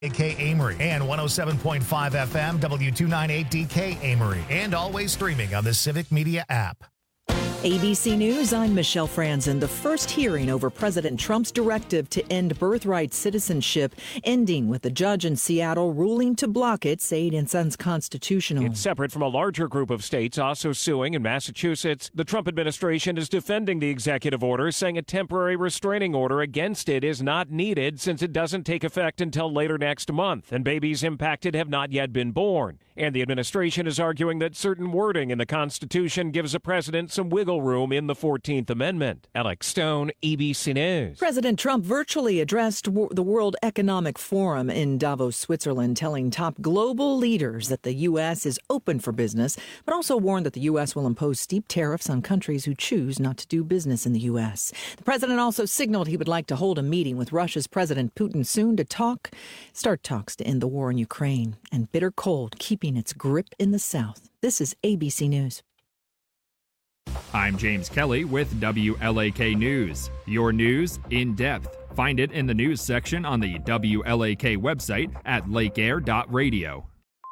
DK Amory and 107.5 FM W298 DK Amory, and always streaming on the Civic Media app. ABC News, I'm Michelle Franzen. The first hearing over President Trump's directive to end birthright citizenship ending with a judge in Seattle ruling to block it, saying it's unconstitutional. It's separate from a larger group of states also suing in Massachusetts. The Trump administration is defending the executive order, saying a temporary restraining order against it is not needed since it doesn't take effect until later next month, and babies impacted have not yet been born. And the administration is arguing that certain wording in the Constitution gives a president some wiggle room in the 14th Amendment. Alex Stone, ABC News. President Trump virtually addressed the World Economic Forum in Davos, Switzerland, telling top global leaders that the U.S. is open for business, but also warned that the U.S. will impose steep tariffs on countries who choose not to do business in the U.S. The president also signaled he would like to hold a meeting with Russia's President Putin soon to start talks to end the war in Ukraine, and bitter cold keeping its grip in the South. This is ABC News. I'm James Kelly with WLAK News. Your news in depth. Find it in the news section on the WLAK website at lakeair.radio.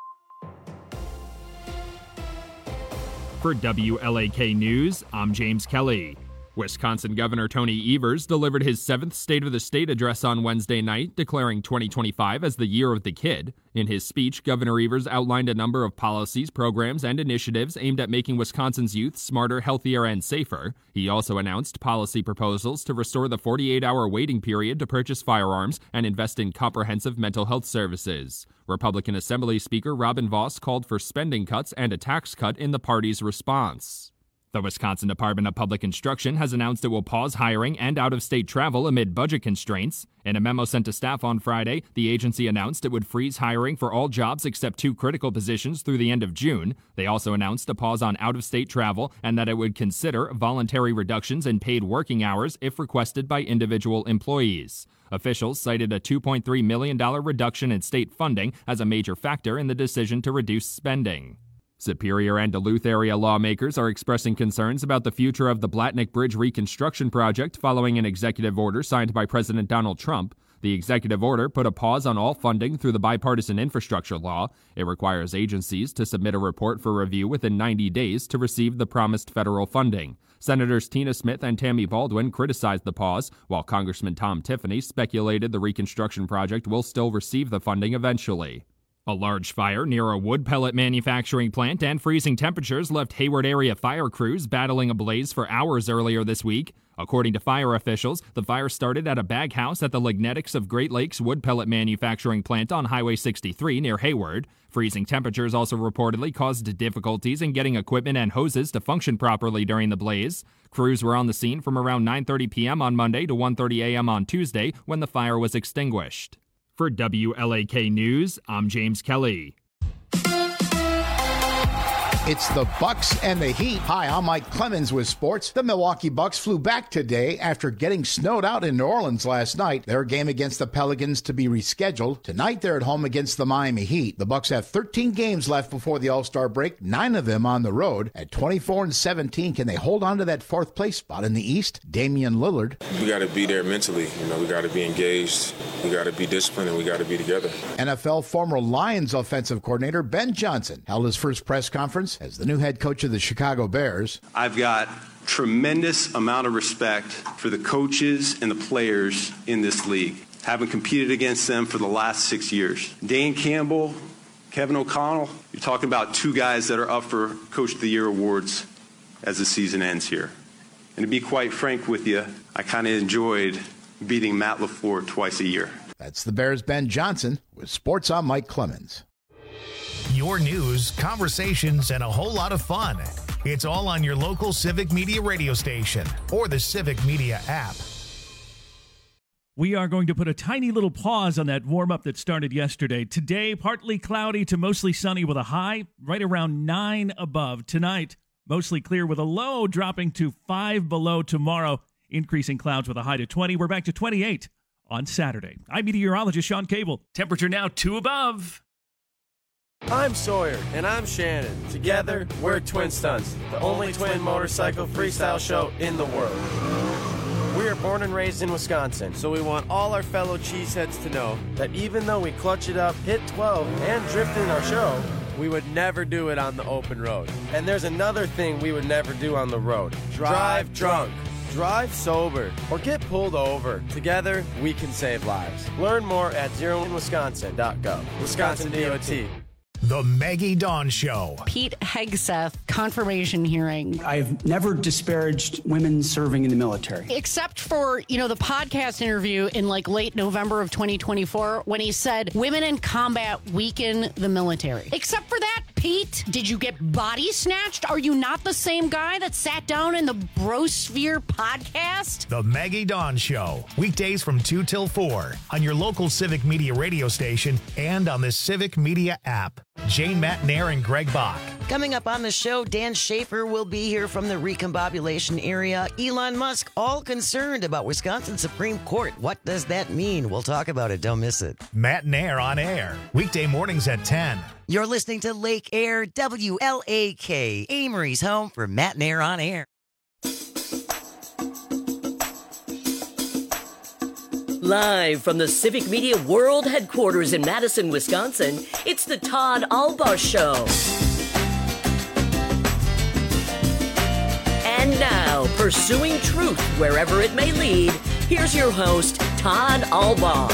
For WLAK News, I'm James Kelly. Wisconsin Governor Tony Evers delivered his 7th State of the State address on Wednesday night, declaring 2025 as the year of the kid. In his speech, Governor Evers outlined a number of policies, programs, and initiatives aimed at making Wisconsin's youth smarter, healthier, and safer. He also announced policy proposals to restore the 48-hour waiting period to purchase firearms and invest in comprehensive mental health services. Republican Assembly Speaker Robin Vos called for spending cuts and a tax cut in the party's response. The Wisconsin Department of Public Instruction has announced it will pause hiring and out-of-state travel amid budget constraints. In a memo sent to staff on Friday, the agency announced it would freeze hiring for all jobs except 2 critical positions through the end of June. They also announced a pause on out-of-state travel and that it would consider voluntary reductions in paid working hours if requested by individual employees. Officials cited a $2.3 million reduction in state funding as a major factor in the decision to reduce spending. Superior and Duluth area lawmakers are expressing concerns about the future of the Blatnick Bridge reconstruction project following an executive order signed by President Donald Trump. The executive order put a pause on all funding through the bipartisan infrastructure law. It requires agencies to submit a report for review within 90 days to receive the promised federal funding. Senators Tina Smith and Tammy Baldwin criticized the pause, while Congressman Tom Tiffany speculated the reconstruction project will still receive the funding eventually. A large fire near a wood pellet manufacturing plant and freezing temperatures left Hayward area fire crews battling a blaze for hours earlier this week. According to fire officials, the fire started at a bag house at the Lignetics of Great Lakes wood pellet manufacturing plant on Highway 63 near Hayward. Freezing temperatures also reportedly caused difficulties in getting equipment and hoses to function properly during the blaze. Crews were on the scene from around 9:30 p.m. on Monday to 1:30 a.m. on Tuesday when the fire was extinguished. For WLAK News, I'm James Kelly. It's the Bucks and the Heat. Hi, I'm Mike Clemens with sports. The Milwaukee Bucks flew back today after getting snowed out in New Orleans last night. Their game against the Pelicans to be rescheduled. Tonight, they're at home against the Miami Heat. The Bucks have 13 games left before the All-Star break, 9 of them on the road. At 24-17, can they hold on to that 4th place spot in the East? Damian Lillard. We got to be there mentally. We got to be engaged. We got to be disciplined, and we got to be together. NFL former Lions offensive coordinator Ben Johnson held his first press conference as the new head coach of the Chicago Bears. I've got tremendous amount of respect for the coaches and the players in this league. Having competed against them for the last 6 years. Dan Campbell, Kevin O'Connell, you're talking about 2 guys that are up for Coach of the Year awards as the season ends here. And to be quite frank with you, I kind of enjoyed beating Matt LaFleur twice a year. That's the Bears' Ben Johnson. With sports, I'm Mike Clemens. Your news, conversations, and a whole lot of fun. It's all on your local Civic Media radio station or the Civic Media app. We are going to put a tiny little pause on that warm-up that started yesterday. Today, partly cloudy to mostly sunny with a high right around 9 above. Tonight, mostly clear with a low dropping to 5 below tomorrow. Increasing clouds with a high to 20. We're back to 28 on Saturday. I'm meteorologist Sean Cable. Temperature now 2 above. I'm Sawyer, and I'm Shannon. Together, we're Twin Stunts, the only twin motorcycle freestyle show in the world. We are born and raised in Wisconsin, so we want all our fellow cheeseheads to know that even though we clutch it up, hit 12, and drift in our show, we would never do it on the open road. And there's another thing we would never do on the road. Drive drunk. Drive sober. Or get pulled over. Together, we can save lives. Learn more at zeroinwisconsin.gov. Wisconsin DOT. The Maggie Dawn Show. Pete Hegseth confirmation hearing. I've never disparaged women serving in the military. Except for, the podcast interview in late November of 2024 when he said women in combat weaken the military. Except for that, Pete, did you get body snatched? Are you not the same guy that sat down in the Brosphere podcast? The Maggie Dawn Show. Weekdays from 2 till 4 on your local Civic Media radio station and on the Civic Media app. Jane Matnair and Greg Bach. Coming up on the show, Dan Schaefer will be here from the recombobulation area. Elon Musk, all concerned about Wisconsin Supreme Court. What does that mean? We'll talk about it. Don't miss it. Matnair on air. Weekday mornings at 10. You're listening to Lake Air, WLAK, Amory's home for Matnair on air. Live from the Civic Media World Headquarters in Madison, Wisconsin, it's the Todd Albaugh Show. And now, pursuing truth wherever it may lead, here's your host, Todd Albaugh.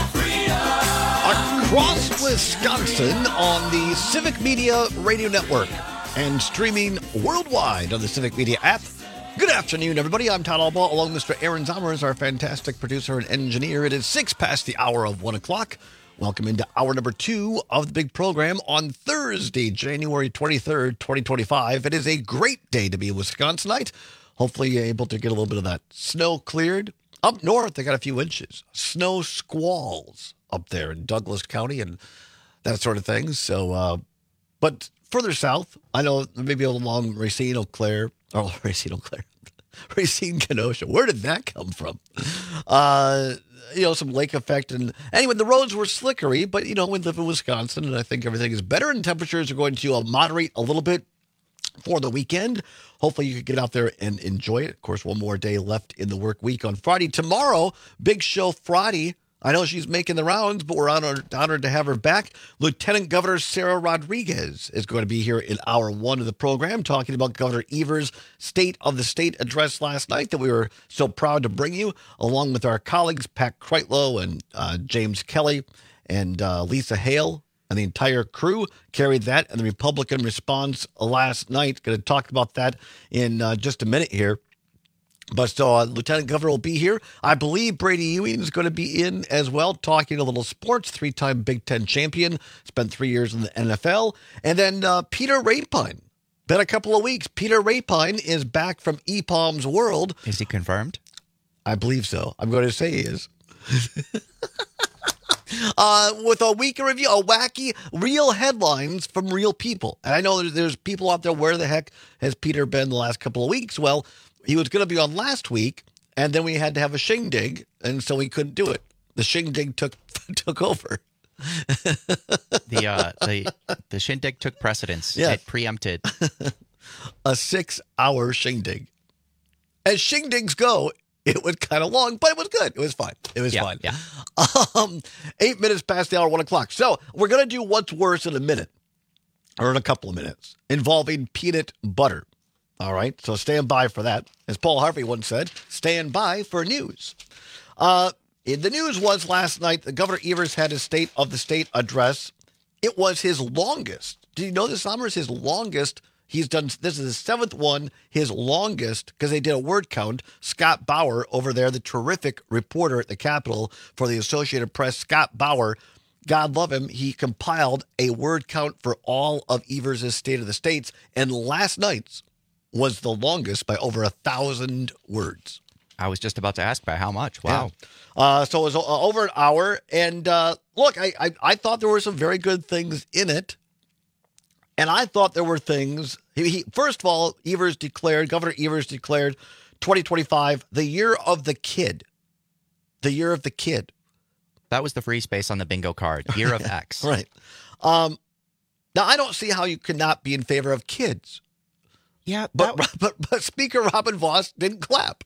Across Wisconsin on the Civic Media Radio Network and streaming worldwide on the Civic Media app. Good afternoon, everybody. I'm Todd Albaugh, along with Mr. Aaron Zommers, our fantastic producer and engineer. It is 6 past the hour of 1 o'clock. Welcome into hour number 2 of the big program on Thursday, January 23rd, 2025. It is a great day to be a Wisconsinite. Hopefully you're able to get a little bit of that snow cleared. Up north, they got a few inches. Snow squalls up there in Douglas County and that sort of thing. So, but further south, I know maybe along Racine, Kenosha. Where did that come from? Some lake effect. And anyway, the roads were slickery, but, we live in Wisconsin, and I think everything is better, and temperatures are going to moderate a little bit for the weekend. Hopefully you can get out there and enjoy it. Of course, one more day left in the work week on Friday. Tomorrow, Big Show Friday. I know she's making the rounds, but we're honored to have her back. Lieutenant Governor Sarah Rodriguez is going to be here in hour 1 of the program, talking about Governor Evers' State of the State address last night that we were so proud to bring you, along with our colleagues Pat Kreitlow and James Kelly and Lisa Hale and the entire crew carried that, and the Republican response last night. Going to talk about that in just a minute here. But so Lieutenant Governor will be here. I believe Brady Ewing is going to be in as well, talking a little sports, 3-time Big Ten champion, spent 3 years in the NFL. And then Peter Rapine. Been a couple of weeks. Peter Rapine is back from EPOM's World. Is he confirmed? I believe so. I'm going to say he is. With a week in review, a wacky, real headlines from real people. And I know there's people out there, where the heck has Peter been the last couple of weeks? Well, he was going to be on last week, and then we had to have a shindig, and so we couldn't do it. The shindig took over. The shindig took precedence. Yeah. It preempted. A 6-hour shindig. As shindigs go, it was kind of long, but it was good. It was fine. Fine. Yeah. 8 minutes past the hour, 1 o'clock. So we're going to do what's worse in a minute, or in a couple of minutes, involving peanut butter. All right, so stand by for that. As Paul Harvey once said, stand by for news. The news was last night that Governor Evers had his State of the State address. It was his longest. Did you know this, Summers? His longest. He's done, this is his 7th one, his longest, because they did a word count. Scott Bauer over there, the terrific reporter at the Capitol for the Associated Press, Scott Bauer, God love him, he compiled a word count for all of Evers' State of the States, and last night's was the longest by over 1,000 words. I was just about to ask by how much. Wow. Yeah. So it was over an hour. And look, I thought there were some very good things in it. And I thought there were things. First of all, Governor Evers declared 2025 the year of the kid. The year of the kid. That was the free space on the bingo card. Year of X. Right. Now, I don't see how you could not be in favor of kids. Yeah, but Speaker Robin Vos didn't clap.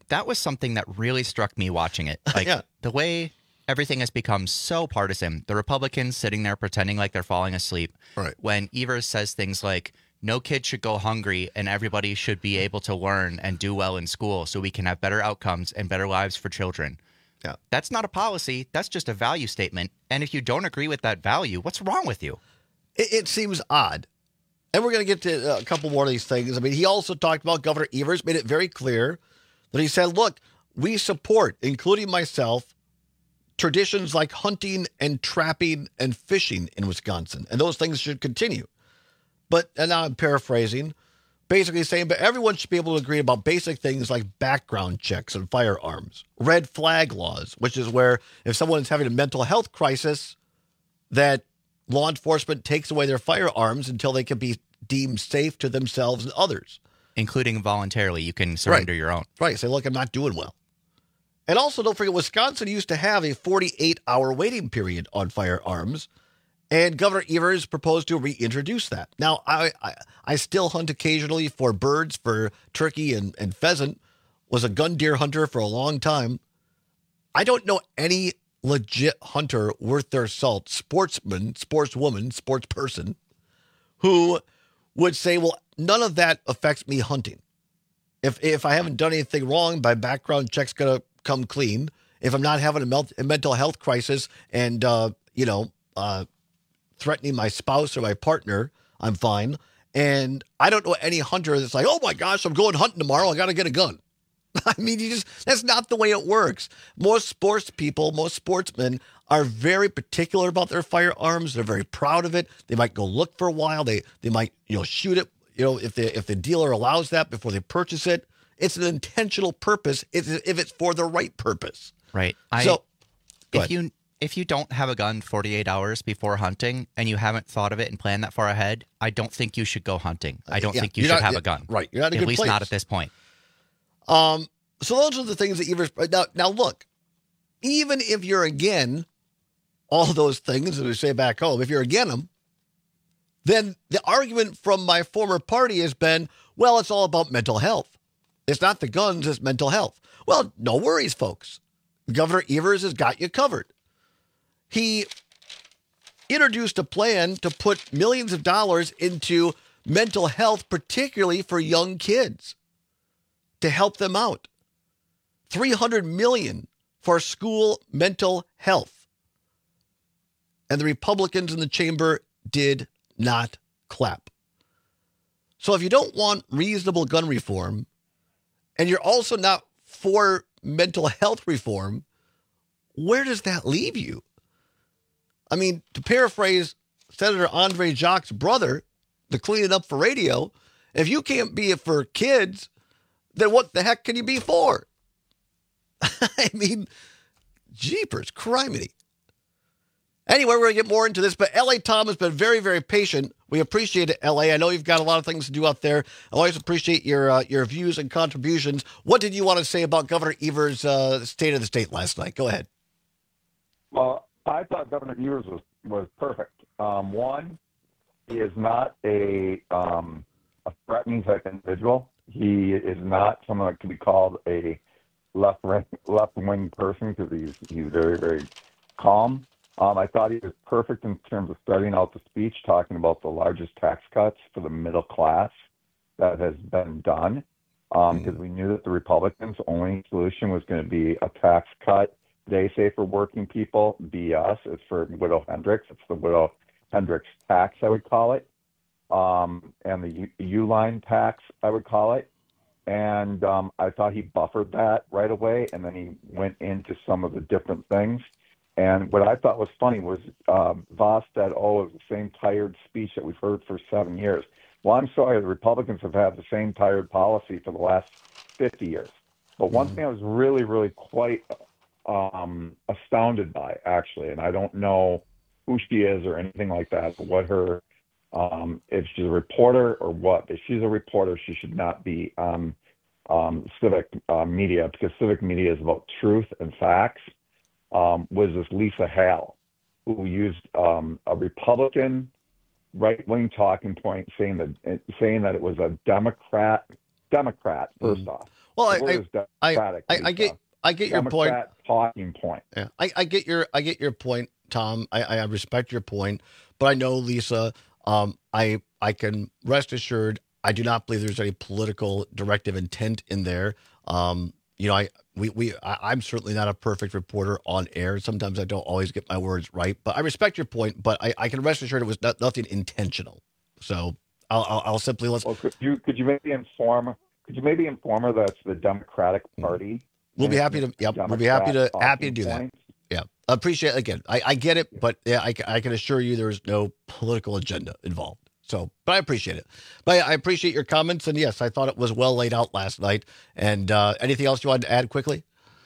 That was something that really struck me watching it. Like the way everything has become so partisan. The Republicans sitting there pretending like they're falling asleep. Right. When Evers says things like, no kid should go hungry and everybody should be able to learn and do well in school so we can have better outcomes and better lives for children. Yeah. That's not a policy. That's just a value statement. And if you don't agree with that value, what's wrong with you? It seems odd. And we're going to get to a couple more of these things. I mean, he also talked about Governor Evers, made it very clear that he said, look, we support, including myself, traditions like hunting and trapping and fishing in Wisconsin. And those things should continue. But, and now I'm paraphrasing, basically saying, but everyone should be able to agree about basic things like background checks and firearms, red flag laws, which is where if someone is having a mental health crisis, that law enforcement takes away their firearms until they can be deemed safe to themselves and others. Including voluntarily, you can surrender your own. Right. Say, look, I'm not doing well. And also, don't forget, Wisconsin used to have a 48-hour waiting period on firearms, and Governor Evers proposed to reintroduce that. Now, I still hunt occasionally for birds, for turkey and pheasant, was a gun deer hunter for a long time. I don't know any legit hunter worth their salt, sportsman, sportswoman, sportsperson, who would say, well, none of that affects me hunting. If I haven't done anything wrong, my background check's going to come clean. If I'm not having a mental health crisis and, threatening my spouse or my partner, I'm fine. And I don't know any hunter that's like, oh my gosh, I'm going hunting tomorrow. I got to get a gun. I mean, that's not the way it works. Most sports people, most sportsmen are very particular about their firearms. They're very proud of it. They might go look for a while. They might, shoot it, if the dealer allows that before they purchase it. It's an intentional purpose if it's for the right purpose. Right. If you don't have a gun 48 hours before hunting and you haven't thought of it and planned that far ahead, I don't think you should go hunting. I don't think you should have a gun. Right. You're not in a good place. At least not at this point. So those are the things that Evers... Now look, even if you're again all those things, as we say back home, if you're again them, then the argument from my former party has been, well, it's all about mental health. It's not the guns, it's mental health. Well, no worries, folks. Governor Evers has got you covered. He introduced a plan to put millions of dollars into mental health, particularly for young kids, to help them out. $300 million for school mental health. And the Republicans in the chamber did not clap. So if you don't want reasonable gun reform, and you're also not for mental health reform, where does that leave you? I mean, to paraphrase Senator Andre Jacques' brother, the Clean It Up for Radio, if you can't be it for kids, then what the heck can you be for? I mean, jeepers, criminy. Anyway, we're going to get more into this, but L.A. Tom has been very, very patient. We appreciate it, L.A. I know you've got a lot of things to do out there. I always appreciate your views and contributions. What did you want to say about Governor Evers' State of the State last night? Go ahead. Well, I thought Governor Evers was perfect. One, he is not a threatening type individual. He is not someone that can be called a left-wing person because he's very, very calm. I thought he was perfect in terms of starting out the speech, talking about the largest tax cuts for the middle class that has been done, because we knew that the Republicans' only solution was going to be a tax cut. They say for working people, BS. It's for Widow Hendricks. It's the Widow Hendricks tax, I would call it, and the Uline tax, I would call it. And I thought he buffered that right away, and then he went into some of the different things. And what I thought was funny was Voss said, oh, it was the same tired speech that we've heard for 7 years. Well, I'm sorry, the Republicans have had the same tired policy for the last 50 years. But one thing I was really, really quite astounded by, actually, and I don't know who she is or anything like that, but what her, if she's a reporter or what. If she's a reporter, she should not be on civic media, because civic media is about truth and facts. Was this Lisa Hale, who used a Republican right-wing talking point, saying that it was a Democrat first off. Well, The word is democratic, I get your point. Democrat talking point. Yeah, I get your point, Tom. I respect your point, but I know, Lisa, I can rest assured I do not believe there's any political directive intent in there. I'm certainly not a perfect reporter on air. Sometimes I don't always get my words right, but I respect your point. But I can rest assured it was nothing intentional. So I'll simply Well, could you maybe inform her that it's the Democratic Party? We'll be happy to. Yep, we'll be happy to do that. Yeah, appreciate it. Again, I get it, but yeah, I can assure you there is no political agenda involved. So, but I appreciate it. But I appreciate your comments, and yes, I thought it was well laid out last night. And anything else you wanted to add quickly?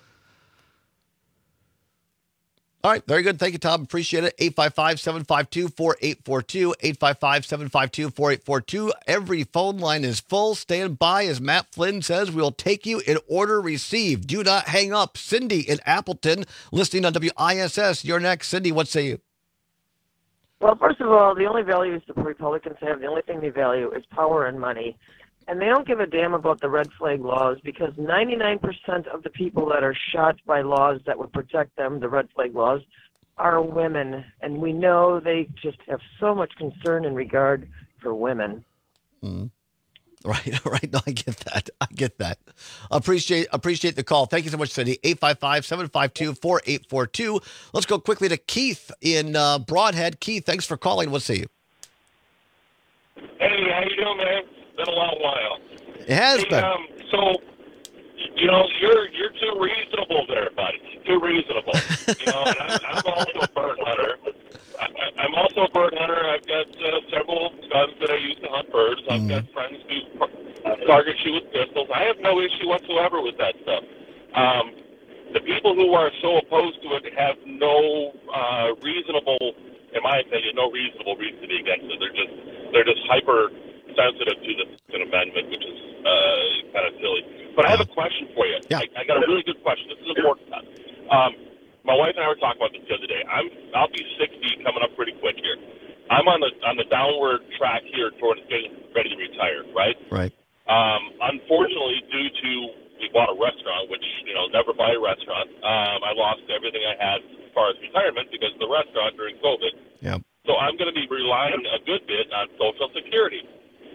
All right, very good. Thank you, Tom. Appreciate it. 855-752-4842, 855-752-4842. Every phone line is full. Stand by, as Matt Flynn says. We will take you in order received. Do not hang up. Cindy in Appleton, listening on WISS. You're next. Cindy, what say you? Well, first of all, the only values the Republicans have, the only thing they value is power and money. And they don't give a damn about the red flag laws, because 99% of the people that are shot by laws that would protect them, the red flag laws, are women. And we know they just have so much concern in regard for women. Mm. Right. No, I get that. Appreciate the call. Thank you so much, Cindy. 855-752-4842. Let's go quickly to Keith in Broadhead. Keith, thanks for calling. We'll see you. Hey, how you doing, man? It's been a long while. It has been. So, you're too reasonable there, buddy. Too reasonable. And I'm also a bird hunter. I'm also a bird hunter. I've got several guns that I use to hunt birds. I've got friends who target shoot with pistols. I have no issue whatsoever with that stuff. The people who are so opposed to it have no reasonable, in my opinion, no reasonable reason to be against it. They're just hyper sensitive to the Second Amendment, which is kind of silly. But I have a question for you. Yeah. I got a really good question. This is important. My wife and I were talking about this the other day. I'll be 60 coming up pretty quick here. I'm on the downward track here towards getting ready to retire, right? Right. Unfortunately, due to we bought a restaurant, which never buy a restaurant. I lost everything I had as far as retirement because of the restaurant during COVID. Yeah. So I'm going to be relying a good bit on Social Security.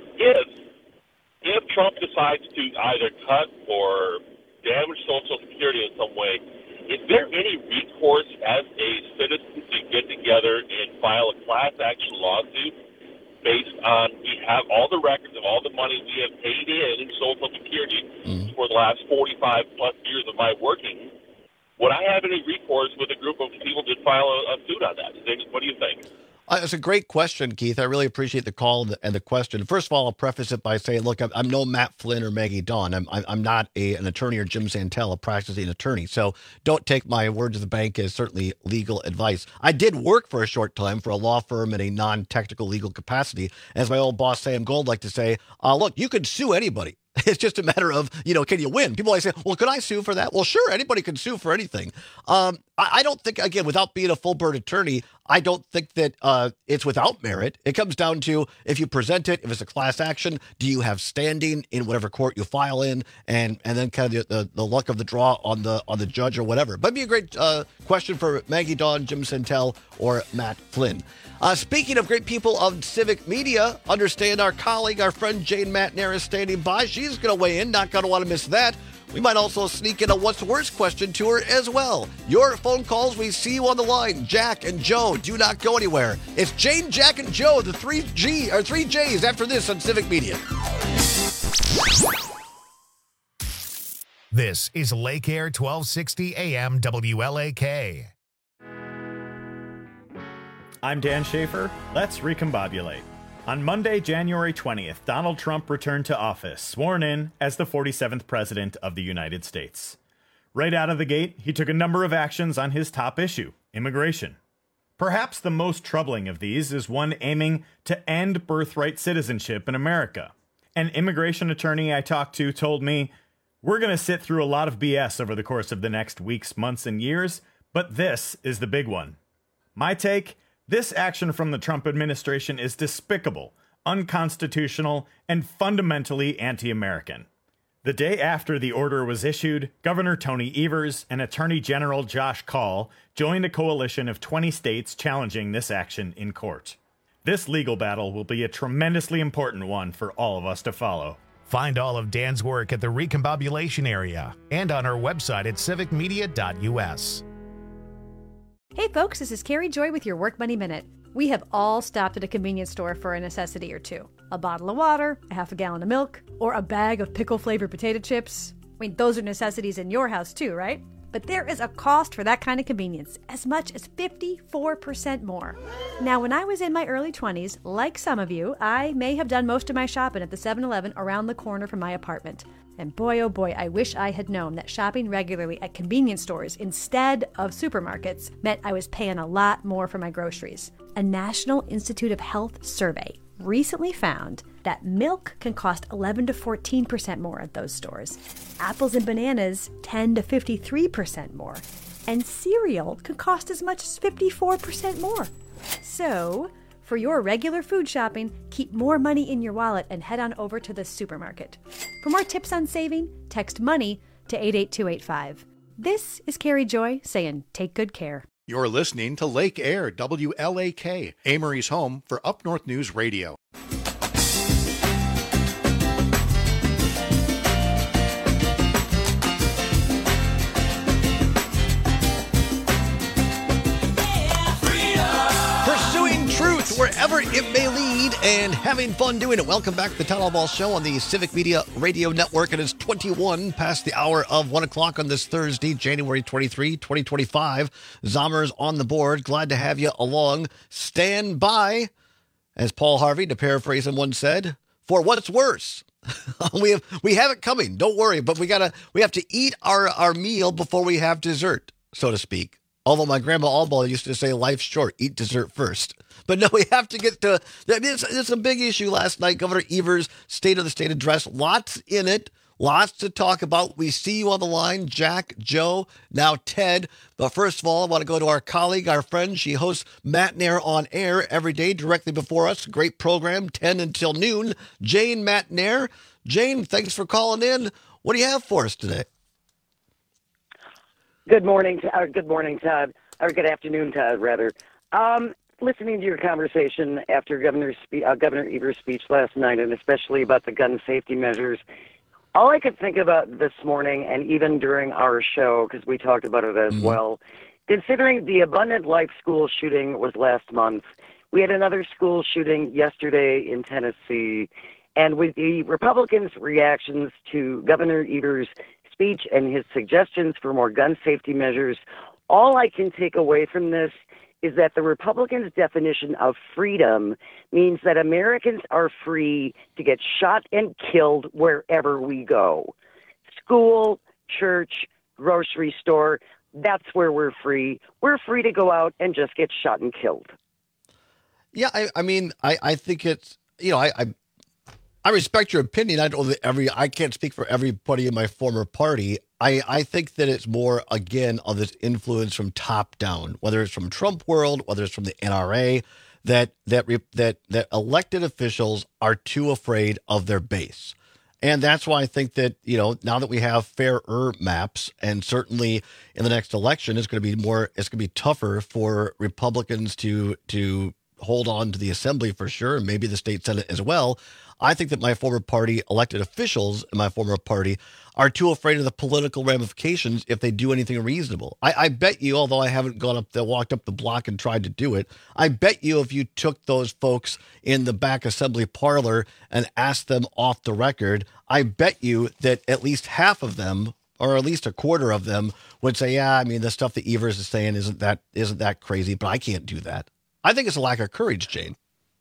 If Trump decides to either cut or damage Social Security in some way, is there any recourse as a citizen to get together and file a class action lawsuit based on we have all the records of all the money we have paid in Social Security for the last 45 plus years of my working? Would I have any recourse with a group of people to file a suit on that? What do you think? It's a great question, Keith. I really appreciate the call and the question. First of all, I'll preface it by saying, look, I'm no Matt Flynn or Maggie Dawn. I'm not an attorney or Jim Santel, a practicing attorney. So don't take my word to the bank as certainly legal advice. I did work for a short time for a law firm in a non-technical legal capacity. As my old boss, Sam Gold, liked to say, look, you could sue anybody. It's just a matter of, can you win? People always say, well, could I sue for that? Well, sure, anybody can sue for anything. I don't think, again, without being a full-bird attorney, I don't think that it's without merit. It comes down to if you present it, if it's a class action, do you have standing in whatever court you file in, and then kind of the luck of the draw on the judge or whatever. But it'd be a great question for Maggie Dawn, Jim Santel, or Matt Flynn. Speaking of great people of civic media, understand our colleague, our friend Jane Matnair is standing by. She's going to weigh in, not going to want to miss that. We might also sneak in a what's the worst question to her as well. Your phone calls, we see you on the line. Jack and Joe, do not go anywhere. It's Jane, Jack, and Joe, the three J's after this on Civic Media. This is Lake Air 1260 AM WLAK. I'm Dan Schaefer. Let's recombobulate. On Monday, January 20th, Donald Trump returned to office, sworn in as the 47th President of the United States. Right out of the gate, he took a number of actions on his top issue, immigration. Perhaps the most troubling of these is one aiming to end birthright citizenship in America. An immigration attorney I talked to told me, "We're going to sit through a lot of BS over the course of the next weeks, months, and years, but this is the big one." My take? This action from the Trump administration is despicable, unconstitutional, and fundamentally anti-American. The day after the order was issued, Governor Tony Evers and Attorney General Josh Kaul joined a coalition of 20 states challenging this action in court. This legal battle will be a tremendously important one for all of us to follow. Find all of Dan's work at the Recombobulation area and on our website at civicmedia.us. Hey folks, this is Carrie Joy with your Work Money Minute. We have all stopped at a convenience store for a necessity or two. A bottle of water, a half a gallon of milk, or a bag of pickle-flavored potato chips. I mean, those are necessities in your house too, right? But there is a cost for that kind of convenience, as much as 54% more. Now, when I was in my early 20s, like some of you, I may have done most of my shopping at the 7-Eleven around the corner from my apartment. And boy, oh boy, I wish I had known that shopping regularly at convenience stores instead of supermarkets meant I was paying a lot more for my groceries. A National Institute of Health survey recently found that milk can cost 11 to 14% more at those stores. Apples and bananas 10 to 53% more. And cereal can cost as much as 54% more. So, for your regular food shopping, keep more money in your wallet and head on over to the supermarket. For more tips on saving, text MONEY to 88285. This is Carrie Joy saying take good care. You're listening to Lake Air, WLAK, Amory's home for Up North News Radio. Wherever it may lead and having fun doing it. Welcome back to the Town Hall Ball Show on the Civic Media Radio Network. It is 21 past the hour of 1 o'clock on this Thursday, January 23, 2025. Zommers on the board. Glad to have you along. Stand by, as Paul Harvey, to paraphrase him, once said, for what's worse. we have it coming. Don't worry, but we have to eat our meal before we have dessert, so to speak. Although my grandma Allball used to say, life's short, eat dessert first. But no, we have to get to, it's a big issue last night. Governor Evers' State of the State address, lots in it, lots to talk about. We see you on the line, Jack, Joe, now Ted. But first of all, I want to go to our colleague, our friend. She hosts Matt Nair on Air every day directly before us. Great program, 10 until noon. Jane Matt Nair. Jane, thanks for calling in. What do you have for us today? Good morning, Todd. Or good afternoon, Todd, rather. Listening to your conversation after Governor Evers' speech last night, and especially about the gun safety measures, all I could think about this morning, and even during our show, because we talked about it as well, considering the Abundant Life school shooting was last month, we had another school shooting yesterday in Tennessee, and with the Republicans' reactions to Governor Evers' speech and his suggestions for more gun safety measures, all I can take away from this is that the Republicans' definition of freedom means that Americans are free to get shot and killed wherever we go. School, church, grocery store, that's where we're free. We're free to go out and just get shot and killed. Yeah, I think it's, I respect your opinion. I can't speak for everybody in my former party. I think that it's more, again, of this influence from top down, whether it's from Trump world, whether it's from the NRA, that elected officials are too afraid of their base. And that's why I think that, now that we have fairer maps, and certainly in the next election, it's going to be tougher for Republicans to hold on to the assembly for sure, and maybe the state Senate as well. I think that my former party elected officials in my former party are too afraid of the political ramifications if they do anything reasonable. I bet you, although I haven't walked up the block and tried to do it, I bet you if you took those folks in the back assembly parlor and asked them off the record, I bet you that at least half of them, or at least a quarter of them, would say, yeah, the stuff that Evers is saying isn't that crazy, but I can't do that. I think it's a lack of courage, Jane.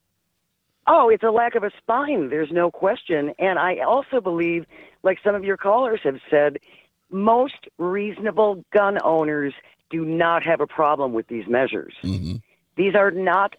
Oh, it's a lack of a spine. There's no question. And I also believe, like some of your callers have said, most reasonable gun owners do not have a problem with these measures. Mm-hmm. These are not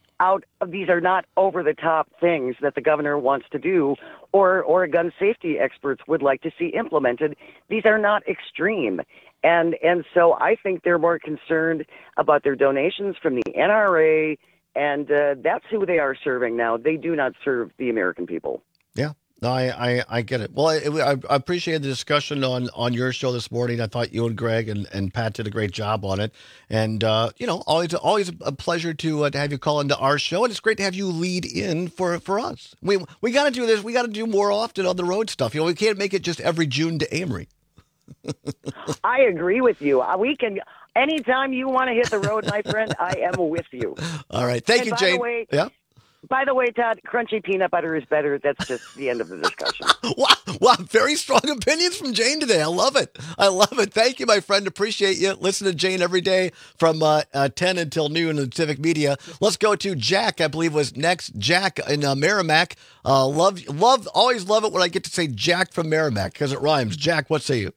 over the top things that the governor wants to do or gun safety experts would like to see implemented. These are not extreme. And so I think they're more concerned about their donations from the NRA, and that's who they are serving now. They do not serve the American people. Yeah. No, I get it. Well, I appreciate the discussion on your show this morning. I thought you and Greg and Pat did a great job on it. And, always a pleasure to have you call into our show. And it's great to have you lead in for us. We got to do this. We got to do more often on the road stuff. We can't make it just every June to Amory. I agree with you. We can, anytime you want to hit the road, my friend, I am with you. All right. Thank you, Jane. By the way, Todd, crunchy peanut butter is better. That's just the end of the discussion. Wow, very strong opinions from Jane today. I love it. Thank you, my friend. Appreciate you. Listen to Jane every day from 10 until noon in Civic Media. Let's go to Jack, I believe was next. Jack in Merrimack. Always love it when I get to say Jack from Merrimack because it rhymes. Jack, what say you?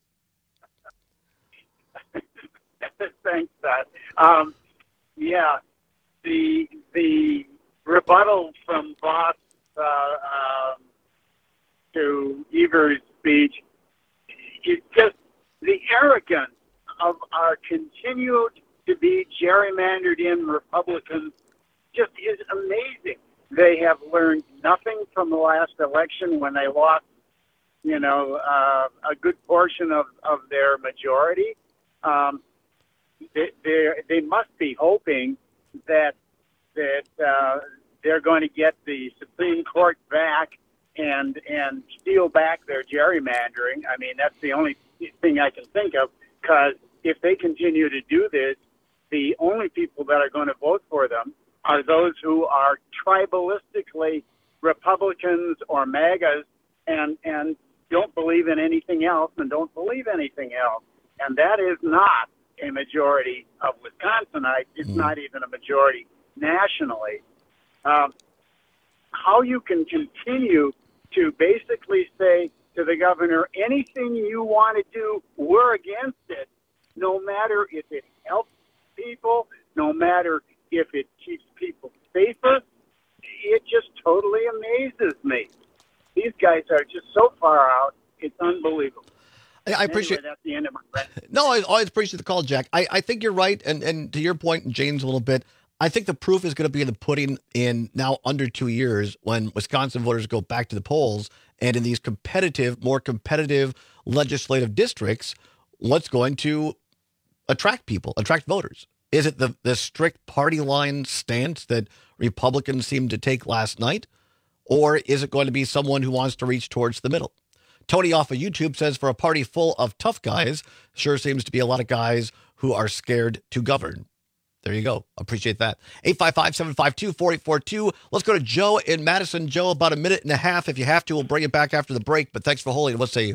Thanks, Todd. The rebuttal from Voss to Evers' speech is just the arrogance of our continued to be gerrymandered in Republicans just is amazing. They have learned nothing from the last election when they lost, a good portion of their majority. They must be hoping that they're going to get the Supreme Court back and steal back their gerrymandering. I mean, that's the only thing I can think of, because if they continue to do this, the only people that are going to vote for them are those who are tribalistically Republicans or MAGAs and don't believe in anything else and don't believe anything else. And that is not a majority of Wisconsinites. It's not even a majority nationally. How you can continue to basically say to the governor, anything you want to do, we're against it, no matter if it helps people, no matter if it keeps people safer, it just totally amazes me. These guys are just so far out, it's unbelievable. I appreciate Anyway, that's the end of my rant. No, I always appreciate the call, Jack. I think you're right, and to your point, and James a little bit, I think the proof is going to be in the pudding in now under 2 years when Wisconsin voters go back to the polls, and in these more competitive legislative districts, what's going to attract voters? Is it the strict party line stance that Republicans seemed to take last night, or is it going to be someone who wants to reach towards the middle? Tony off of YouTube says, for a party full of tough guys, sure seems to be a lot of guys who are scared to govern. There you go. Appreciate that. 855-752-4842. Let's go to Joe in Madison. Joe, about a minute and a half. If you have to, we'll bring it back after the break, but thanks for holding. What say you?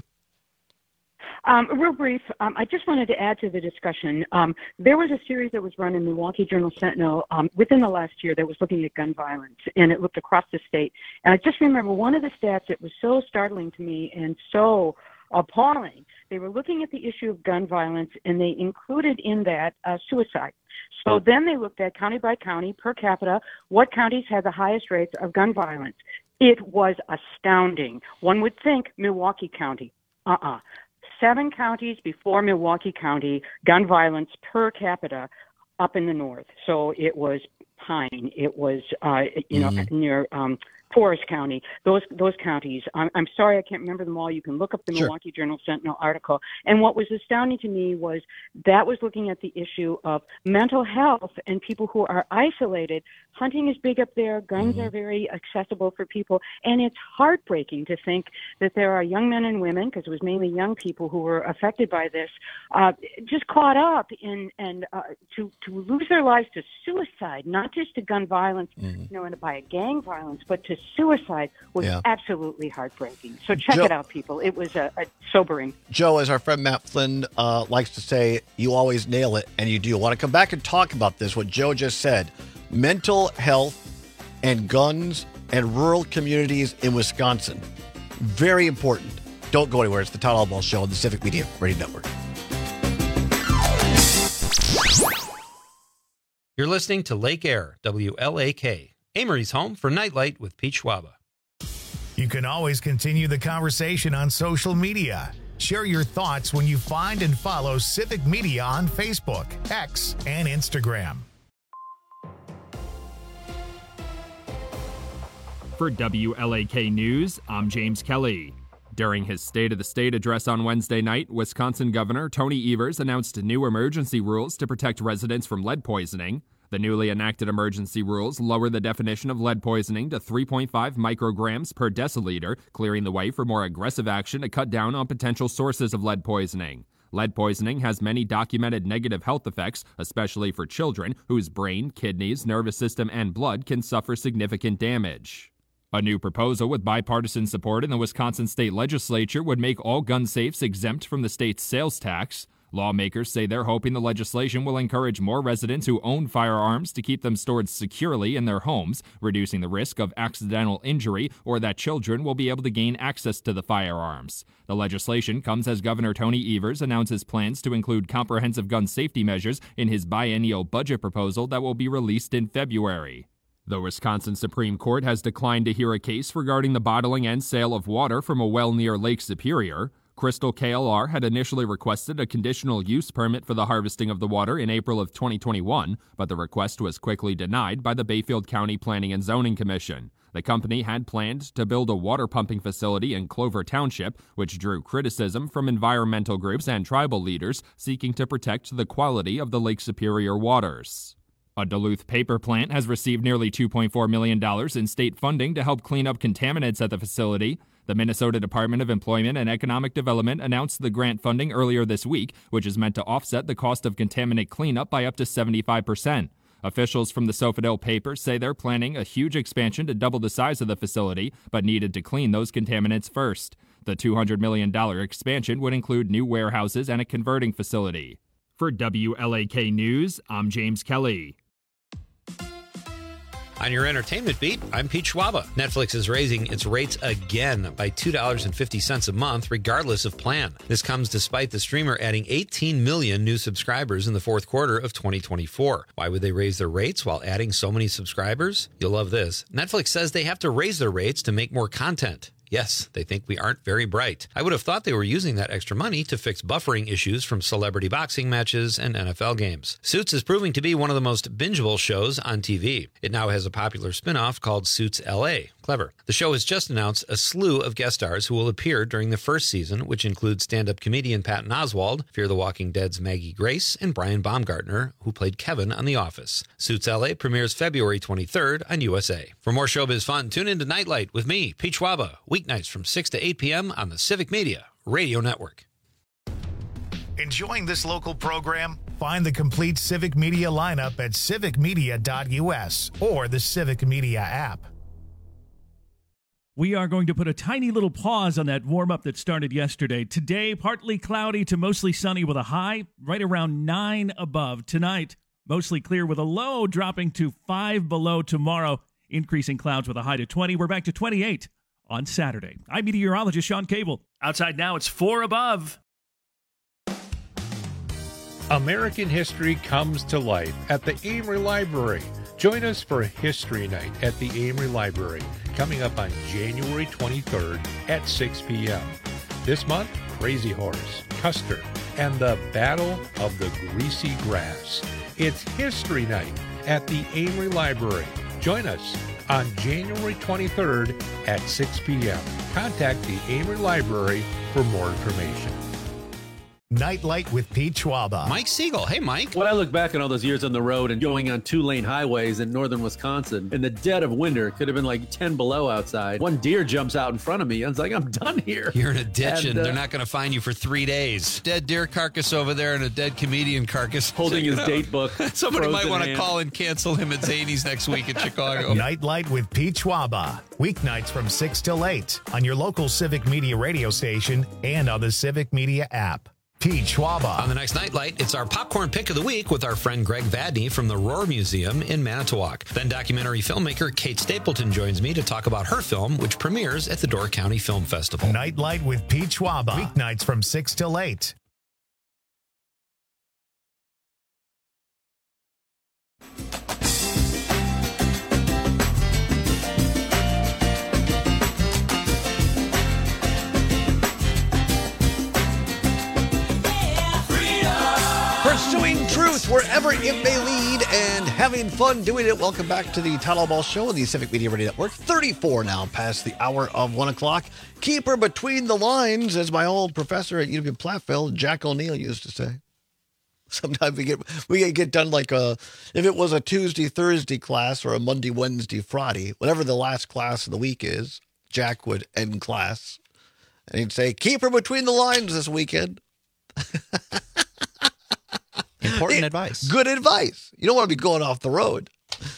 Real brief, I just wanted to add to the discussion. There was a series that was run in Milwaukee Journal-Sentinel within the last year that was looking at gun violence, and it looked across the state. And I just remember one of the stats that was so startling to me and so appalling. They were looking at the issue of gun violence, and they included in that suicide. So then they looked at county by county, per capita, what counties had the highest rates of gun violence. It was astounding. One would think Milwaukee County. 7 counties before Milwaukee County, gun violence per capita up in the north. So it was Pine. It was, near Forest County, those counties. I'm sorry I can't remember them all. You can look up the Milwaukee Journal-Sentinel article. And what was astounding to me was that was looking at the issue of mental health and people who are isolated. Hunting is big up there. Guns are very accessible for people. And it's heartbreaking to think that there are young men and women, because it was mainly young people who were affected by this, just caught up in to lose their lives to suicide, not just to gun violence, and by a gang violence, but to suicide was absolutely heartbreaking. So check it out, people. It was a sobering. Joe, as our friend Matt Flynn likes to say, you always nail it, and you do. I want to come back and talk about this, what Joe just said. Mental health and guns and rural communities in Wisconsin. Very important. Don't go anywhere. It's the Todd Albaugh Show on the Civic Media Radio Network. You're listening to Lake Air, WLAK, Amory's home for Nightlight with Pete Schwaba. You can always continue the conversation on social media. Share your thoughts when you find and follow Civic Media on Facebook, X, and Instagram. For WLAK News, I'm James Kelly. During his State of the State address on Wednesday night, Wisconsin Governor Tony Evers announced new emergency rules to protect residents from lead poisoning. The newly enacted emergency rules lower the definition of lead poisoning to 3.5 micrograms per deciliter, clearing the way for more aggressive action to cut down on potential sources of lead poisoning. Lead poisoning has many documented negative health effects, especially for children whose brain, kidneys, nervous system, and blood can suffer significant damage. A new proposal with bipartisan support in the Wisconsin state legislature would make all gun safes exempt from the state's sales tax. Lawmakers say they're hoping the legislation will encourage more residents who own firearms to keep them stored securely in their homes, reducing the risk of accidental injury or that children will be able to gain access to the firearms. The legislation comes as Governor Tony Evers announces plans to include comprehensive gun safety measures in his biennial budget proposal that will be released in February. The Wisconsin Supreme Court has declined to hear a case regarding the bottling and sale of water from a well near Lake Superior. Crystal KLR had initially requested a conditional use permit for the harvesting of the water in April of 2021, but the request was quickly denied by the Bayfield County Planning and Zoning Commission. The company had planned to build a water pumping facility in Clover Township, which drew criticism from environmental groups and tribal leaders seeking to protect the quality of the Lake Superior waters. A Duluth paper plant has received nearly $2.4 million in state funding to help clean up contaminants at the facility. The Minnesota Department of Employment and Economic Development announced the grant funding earlier this week, which is meant to offset the cost of contaminant cleanup by up to 75%. Officials from the Sofadale paper say they're planning a huge expansion to double the size of the facility, but needed to clean those contaminants first. The $200 million expansion would include new warehouses and a converting facility. For WLAK News, I'm James Kelly. On your entertainment beat, I'm Pete Schwaba. Netflix is raising its rates again by $2.50 a month, regardless of plan. This comes despite the streamer adding 18 million new subscribers in the fourth quarter of 2024. Why would they raise their rates while adding so many subscribers? You'll love this. Netflix says they have to raise their rates to make more content. Yes, they think we aren't very bright. I would have thought they were using that extra money to fix buffering issues from celebrity boxing matches and NFL games. Suits is proving to be one of the most bingeable shows on TV. It now has a popular spin-off called Suits LA. Clever. The show has just announced a slew of guest stars who will appear during the first season, which includes stand-up comedian Patton Oswalt, Fear the Walking Dead's Maggie Grace, and Brian Baumgartner, who played Kevin on The Office. Suits LA premieres February 23rd on USA. For more showbiz fun, tune in to Nightlight with me, Pete Schwaba, weeknights from 6 to 8 p.m. on the Civic Media Radio Network. Enjoying this local program? Find the complete Civic Media lineup at civicmedia.us or the Civic Media app. We are going to put a tiny little pause on that warm-up that started yesterday. Today, partly cloudy to mostly sunny with a high right around 9 above. Tonight, mostly clear with a low dropping to 5 below tomorrow. Increasing clouds with a high to 20. We're back to 28 on Saturday. I'm meteorologist Sean Cable. Outside now, it's 4 above. American history comes to life at the Amory Library. Join us for History Night at the Amory Library, coming up on January 23rd at 6 p.m. This month, Crazy Horse, Custer, and the Battle of the Greasy Grass. It's History Night at the Amory Library. Join us on January 23rd at 6 p.m. Contact the Amory Library for more information. Nightlight with Pete Schwaba. Mike Siegel. Hey, Mike. When I look back on all those years on the road and going on 2-lane highways in northern Wisconsin, in the dead of winter, it could have been like 10 below outside. One deer jumps out in front of me. I was like, I'm done here. You're in a ditch and they're not going to find you for 3 days. Dead deer carcass over there and a dead comedian carcass. Holding his date book. Somebody might want to call and cancel him at Zany's next week in Chicago. Nightlight with Pete Schwaba. Weeknights from 6 till 8 on your local Civic Media radio station and on the Civic Media app. Pete Schwaba. On the next Nightlight, it's our popcorn pick of the week with our friend Greg Vadney from the Rohr Museum in Manitowoc. Then documentary filmmaker Kate Stapleton joins me to talk about her film, which premieres at the Door County Film Festival. Nightlight with Pete Schwaba. Weeknights from 6 till 8. Pursuing truth wherever it may lead and having fun doing it. Welcome back to the Todd Ball Show on the Civic Media Radio Network. 34 now past the hour of 1 o'clock. Keep her between the lines, as my old professor at UW Platteville, Jack O'Neill, used to say. Sometimes we get done like if it was a Tuesday, Thursday class or a Monday, Wednesday, Friday, whatever the last class of the week is, Jack would end class and he'd say, keep her between the lines this weekend. Important advice. Good advice. You don't want to be going off the road.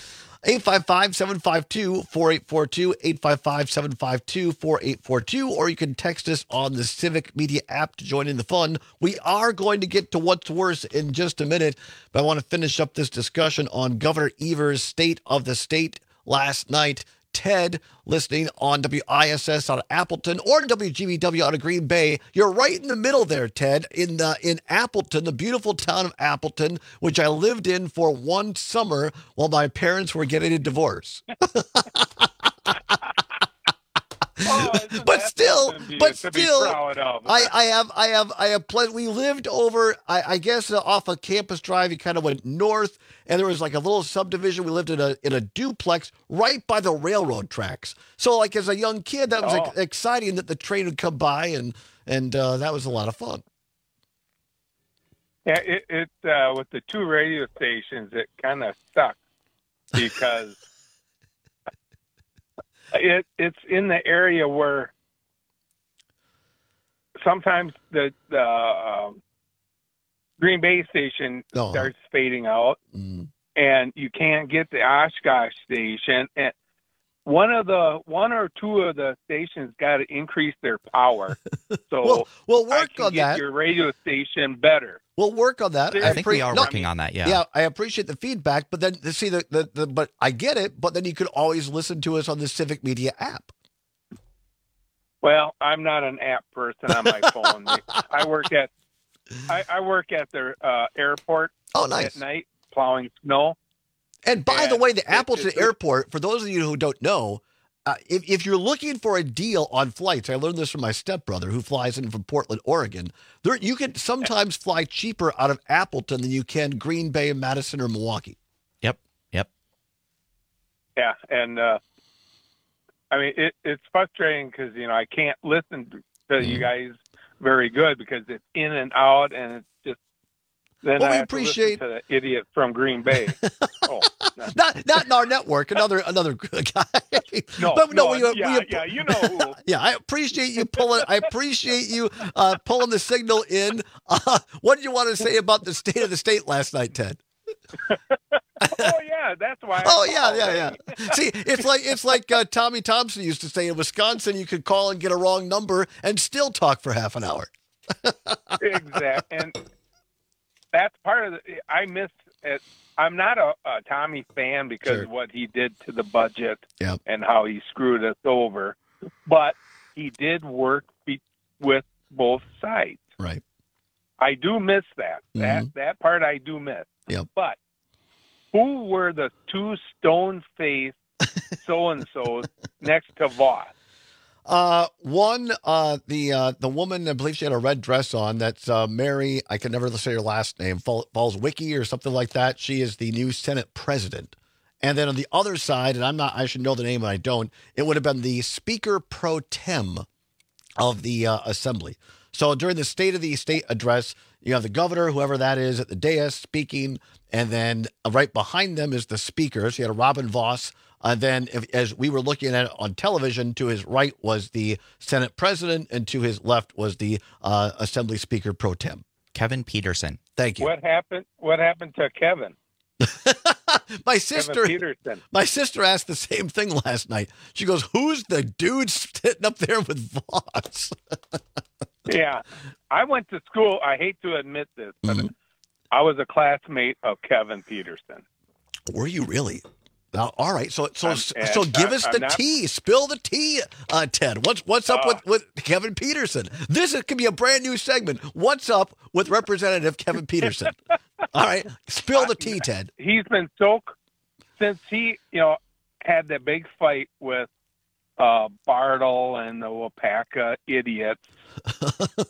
855-752-4842, 855-752-4842, or you can text us on the Civic Media app to join in the fun. We are going to get to what's worse in just a minute, but I want to finish up this discussion on Governor Evers' State of the State last night. Ted, listening on WISS out of Appleton or WGBW out of Green Bay. You're right in the middle there, Ted, in Appleton, the beautiful town of Appleton, which I lived in for one summer while my parents were getting a divorce. But still, I have plenty. We lived over, I guess, off of Campus Drive. You kind of went north, and there was like a little subdivision. We lived in a duplex right by the railroad tracks. So, like as a young kid, that was exciting that the train would come by, and that was a lot of fun. Yeah, it with the two radio stations, it kind of sucked because. It's in the area where sometimes the Green Bay station starts fading out, and you can't get the Oshkosh station. And one or two of the stations got to increase their power, so we'll work on that. Your radio station better. We'll work on that. I think we are working on that. Yeah, I appreciate the feedback, but then see but I get it. But then you could always listen to us on the Civic Media app. Well, I'm not an app person on my phone. I work at the airport. Oh, nice. At night plowing snow. And by the way, the Appleton Airport, for those of you who don't know, if you're looking for a deal on flights, I learned this from my stepbrother who flies in from Portland, Oregon. You can sometimes fly cheaper out of Appleton than you can Green Bay, Madison, or Milwaukee. Yep. Yeah, and I mean it's frustrating because I can't listen to you guys very good because it's in and out, and it's just. Then I appreciate to the idiot from Green Bay. Not in our network. Another guy. You know who. Yeah, I appreciate you pulling. Pulling the signal in. What did you want to say about the State of the State last night, Ted? That's why. Yeah. See, it's like Tommy Thompson used to say in Wisconsin. You could call and get a wrong number and still talk for half an hour. Exactly, and. That's part of I miss it. I'm not a Tommy fan because of what he did to the budget and how he screwed us over. But he did work with both sides. Right. I do miss that. That part I do miss. Yep. But who were the two stone-faced so-and-sos next to Voss? One, the woman, I believe she had a red dress on. That's Mary. I can never say her last name. Falswicki or something like that. She is the new Senate president. And then on the other side, and I should know the name, and I don't. It would have been the Speaker pro tem of the Assembly. So during the State of the State address, you have the governor, whoever that is, at the dais speaking, and then right behind them is the speaker. So you had Robin Voss. And then, as we were looking at it on television, to his right was the Senate president, and to his left was the Assembly Speaker pro tem, Kevin Peterson. Thank you. What happened to Kevin? My sister asked the same thing last night. She goes, "Who's the dude sitting up there with Voss?" Yeah, I went to school. I hate to admit this, but I was a classmate of Kevin Peterson. Were you really? Now, all right, so give us the tea. Spill the tea, Ted. What's up with Kevin Peterson? This could be a brand new segment. What's up with Representative Kevin Peterson? All right, spill the tea, Ted. He's been since he had the big fight with Bartle and the Wapaka idiots,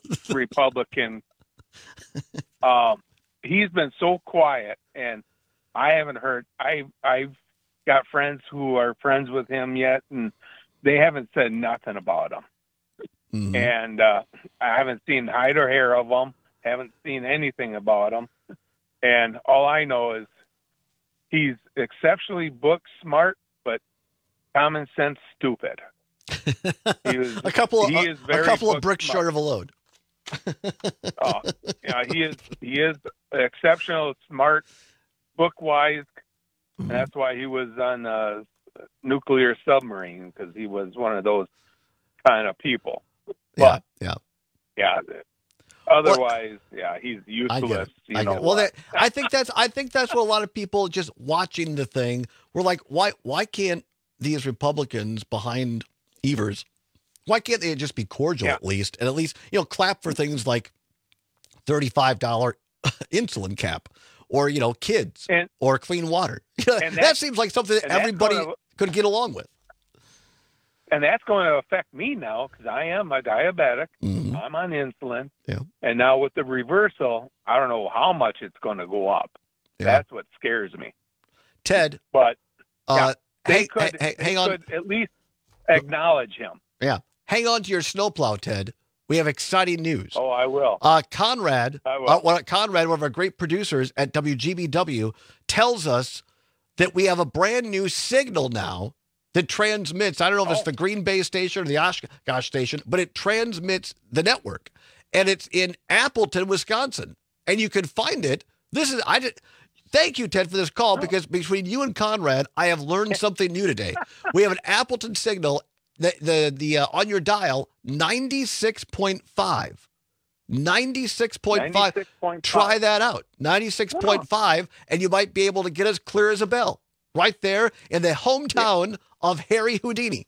Republican. He's been so quiet, and I haven't heard. I've got friends who are friends with him yet, and they haven't said nothing about him. Mm-hmm. And I haven't seen hide or hair of him. Haven't seen anything about him. And all I know is he's exceptionally book smart, but common sense stupid. A couple of bricks short of a load. Yeah, he is exceptional, smart, book wise. And that's why he was on a nuclear submarine, because he was one of those kind of people. Yeah, yeah. Otherwise, he's useless. I get it. Well, I think that's what a lot of people just watching the thing were like, why can't these Republicans behind Evers, why can't they just be cordial at least, and at least clap for things like $35 insulin cap, or kids, or clean water? That seems like something that everybody could get along with. And that's going to affect me now, because I am a diabetic. Mm-hmm. I'm on insulin. Yeah. And now with the reversal, I don't know how much it's going to go up. Yeah. That's what scares me. Ted. But they could at least acknowledge him. Yeah. Hang on to your snowplow, Ted. We have exciting news. Oh, I will. Conrad, one of our great producers at WGBW, tells us that we have a brand new signal now that transmits. I don't know if it's the Green Bay station or the Oshkosh station, but it transmits the network, and it's in Appleton, Wisconsin, and you can find it. Thank you, Ted, for this call, because between you and Conrad, I have learned something new today. We have an Appleton signal, the on your dial, 96.5. 96.5. Try that out. 96.5, and you might be able to get as clear as a bell right there in the hometown of Harry Houdini.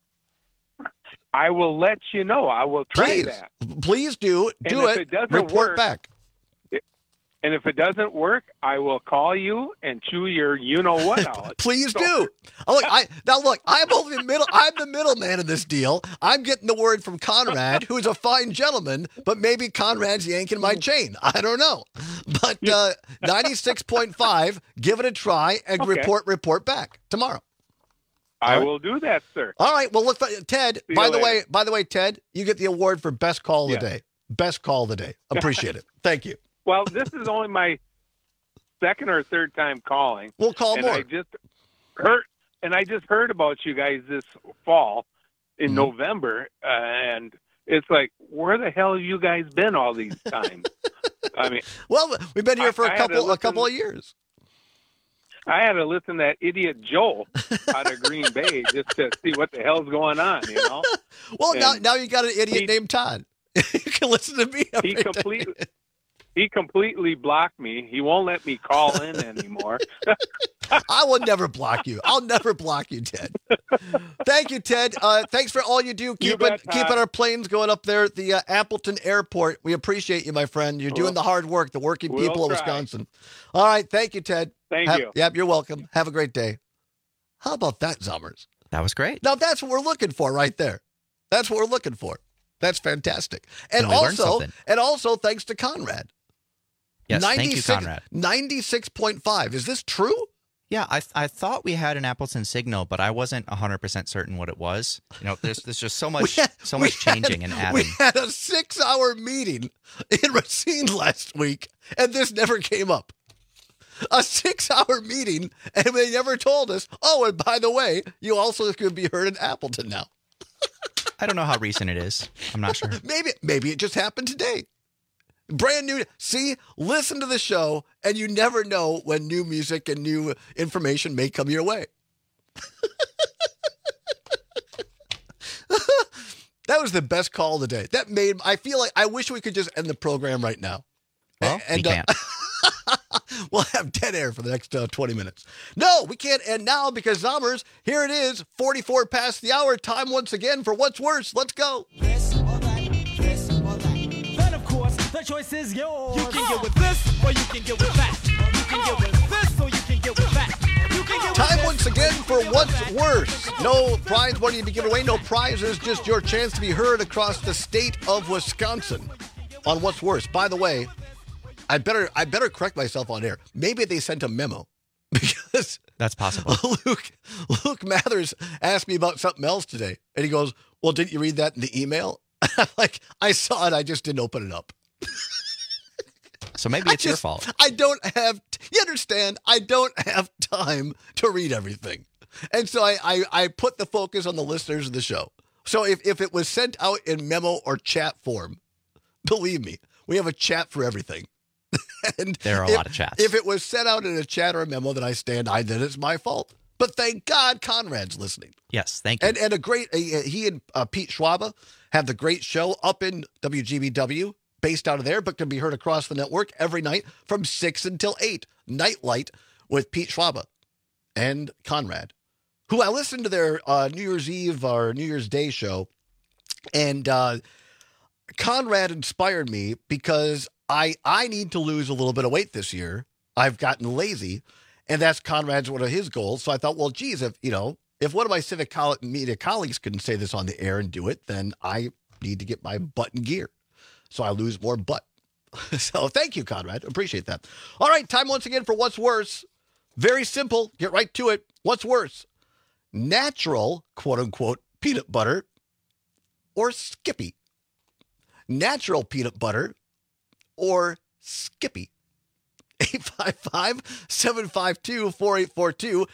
I will let you know. I will try that. Please do. Do it. Report back. And if it doesn't work, I will call you and chew your you-know-what out. Please do. I'm the middleman in this deal. I'm getting the word from Conrad, who's a fine gentleman, but maybe Conrad's yanking my chain. I don't know. But 96.5, give it a try, and report back tomorrow. I will do that, sir. All right. Well, look, Ted, by the way, Ted, you get the award for best call of the day. Best call of the day. Appreciate it. Thank you. Well, this is only my second or third time calling. We'll call more. I just heard about you guys this fall in November, and it's like, where the hell have you guys been all these times? I mean, well, we've been here for a couple of years. I had to listen to that idiot Joel out of Green Bay just to see what the hell's going on, Well, now you got an idiot named Todd. You can listen to me. He completely blocked me. He won't let me call in anymore. I will never block you. I'll never block you, Ted. Thank you, Ted. Thanks for all you do. Keeping our planes going up there at the Appleton Airport. We appreciate you, my friend. You're doing the hard work, the working people of Wisconsin. All right. Thank you, Ted. Thank you. Yep, you're welcome. Have a great day. How about that, Zummers? That was great. Now, that's what we're looking for right there. That's what we're looking for. That's fantastic. And also, thanks to Conrad. Yes, thank you, Conrad. 96.5. Is this true? Yeah, I thought we had an Appleton signal, but I wasn't 100% certain what it was. There's just so much changing and adding. We had a 6-hour meeting in Racine last week, and this never came up. A 6-hour meeting, and they never told us, oh, and by the way, you also could be heard in Appleton now. I don't know how recent it is. I'm not sure. Maybe it just happened today. Brand new. See, listen to the show, and you never know when new music and new information may come your way. That was the best call of the day. I feel like I wish we could just end the program right now. Well, we can't. We'll have dead air for the next 20 minutes. No, we can't end now because Zommers, here it is, 44 past the hour. Time once again for What's Worse. Let's go. This or that. Then, of course, the choice is yours. You can get with this or you can get with that. You can get with this or you can get with that. Time once again for What's Worse. No prize money to be given away. No prizes, just your chance to be heard across the state of Wisconsin on What's Worse. By the way, I better correct myself on air. Maybe they sent a memo. Because that's possible. Luke Mathers asked me about something else today, and he goes, "Well, didn't you read that in the email?" I'm like, I saw it, I just didn't open it up. So maybe it's your fault. I don't have, you understand, I don't have time to read everything. And so I put the focus on the listeners of the show. So if it was sent out in memo or chat form, believe me, we have a chat for everything. And there are a lot of chats. If it was sent out in a chat or a memo that I stand, then it's my fault. But thank God Conrad's listening. Yes, thank you. And a great, he and Pete Schwaba have the great show up in WGBW, based out of there, but can be heard across the network every night from 6 until 8. Nightlight with Pete Schwaba and Conrad, who I listened to their New Year's Eve or New Year's Day show. And Conrad inspired me because I need to lose a little bit of weight this year. I've gotten lazy, and that's Conrad's one of his goals. So I thought, well, geez, if one of my civic media colleagues couldn't say this on the air and do it, then I need to get my butt in gear. So I lose more butt. So thank you, Conrad. Appreciate that. All right, time once again for What's Worse. Very simple. Get right to it. What's worse? Natural, quote unquote, peanut butter or Skippy? Natural peanut butter or Skippy? 855-752-4842,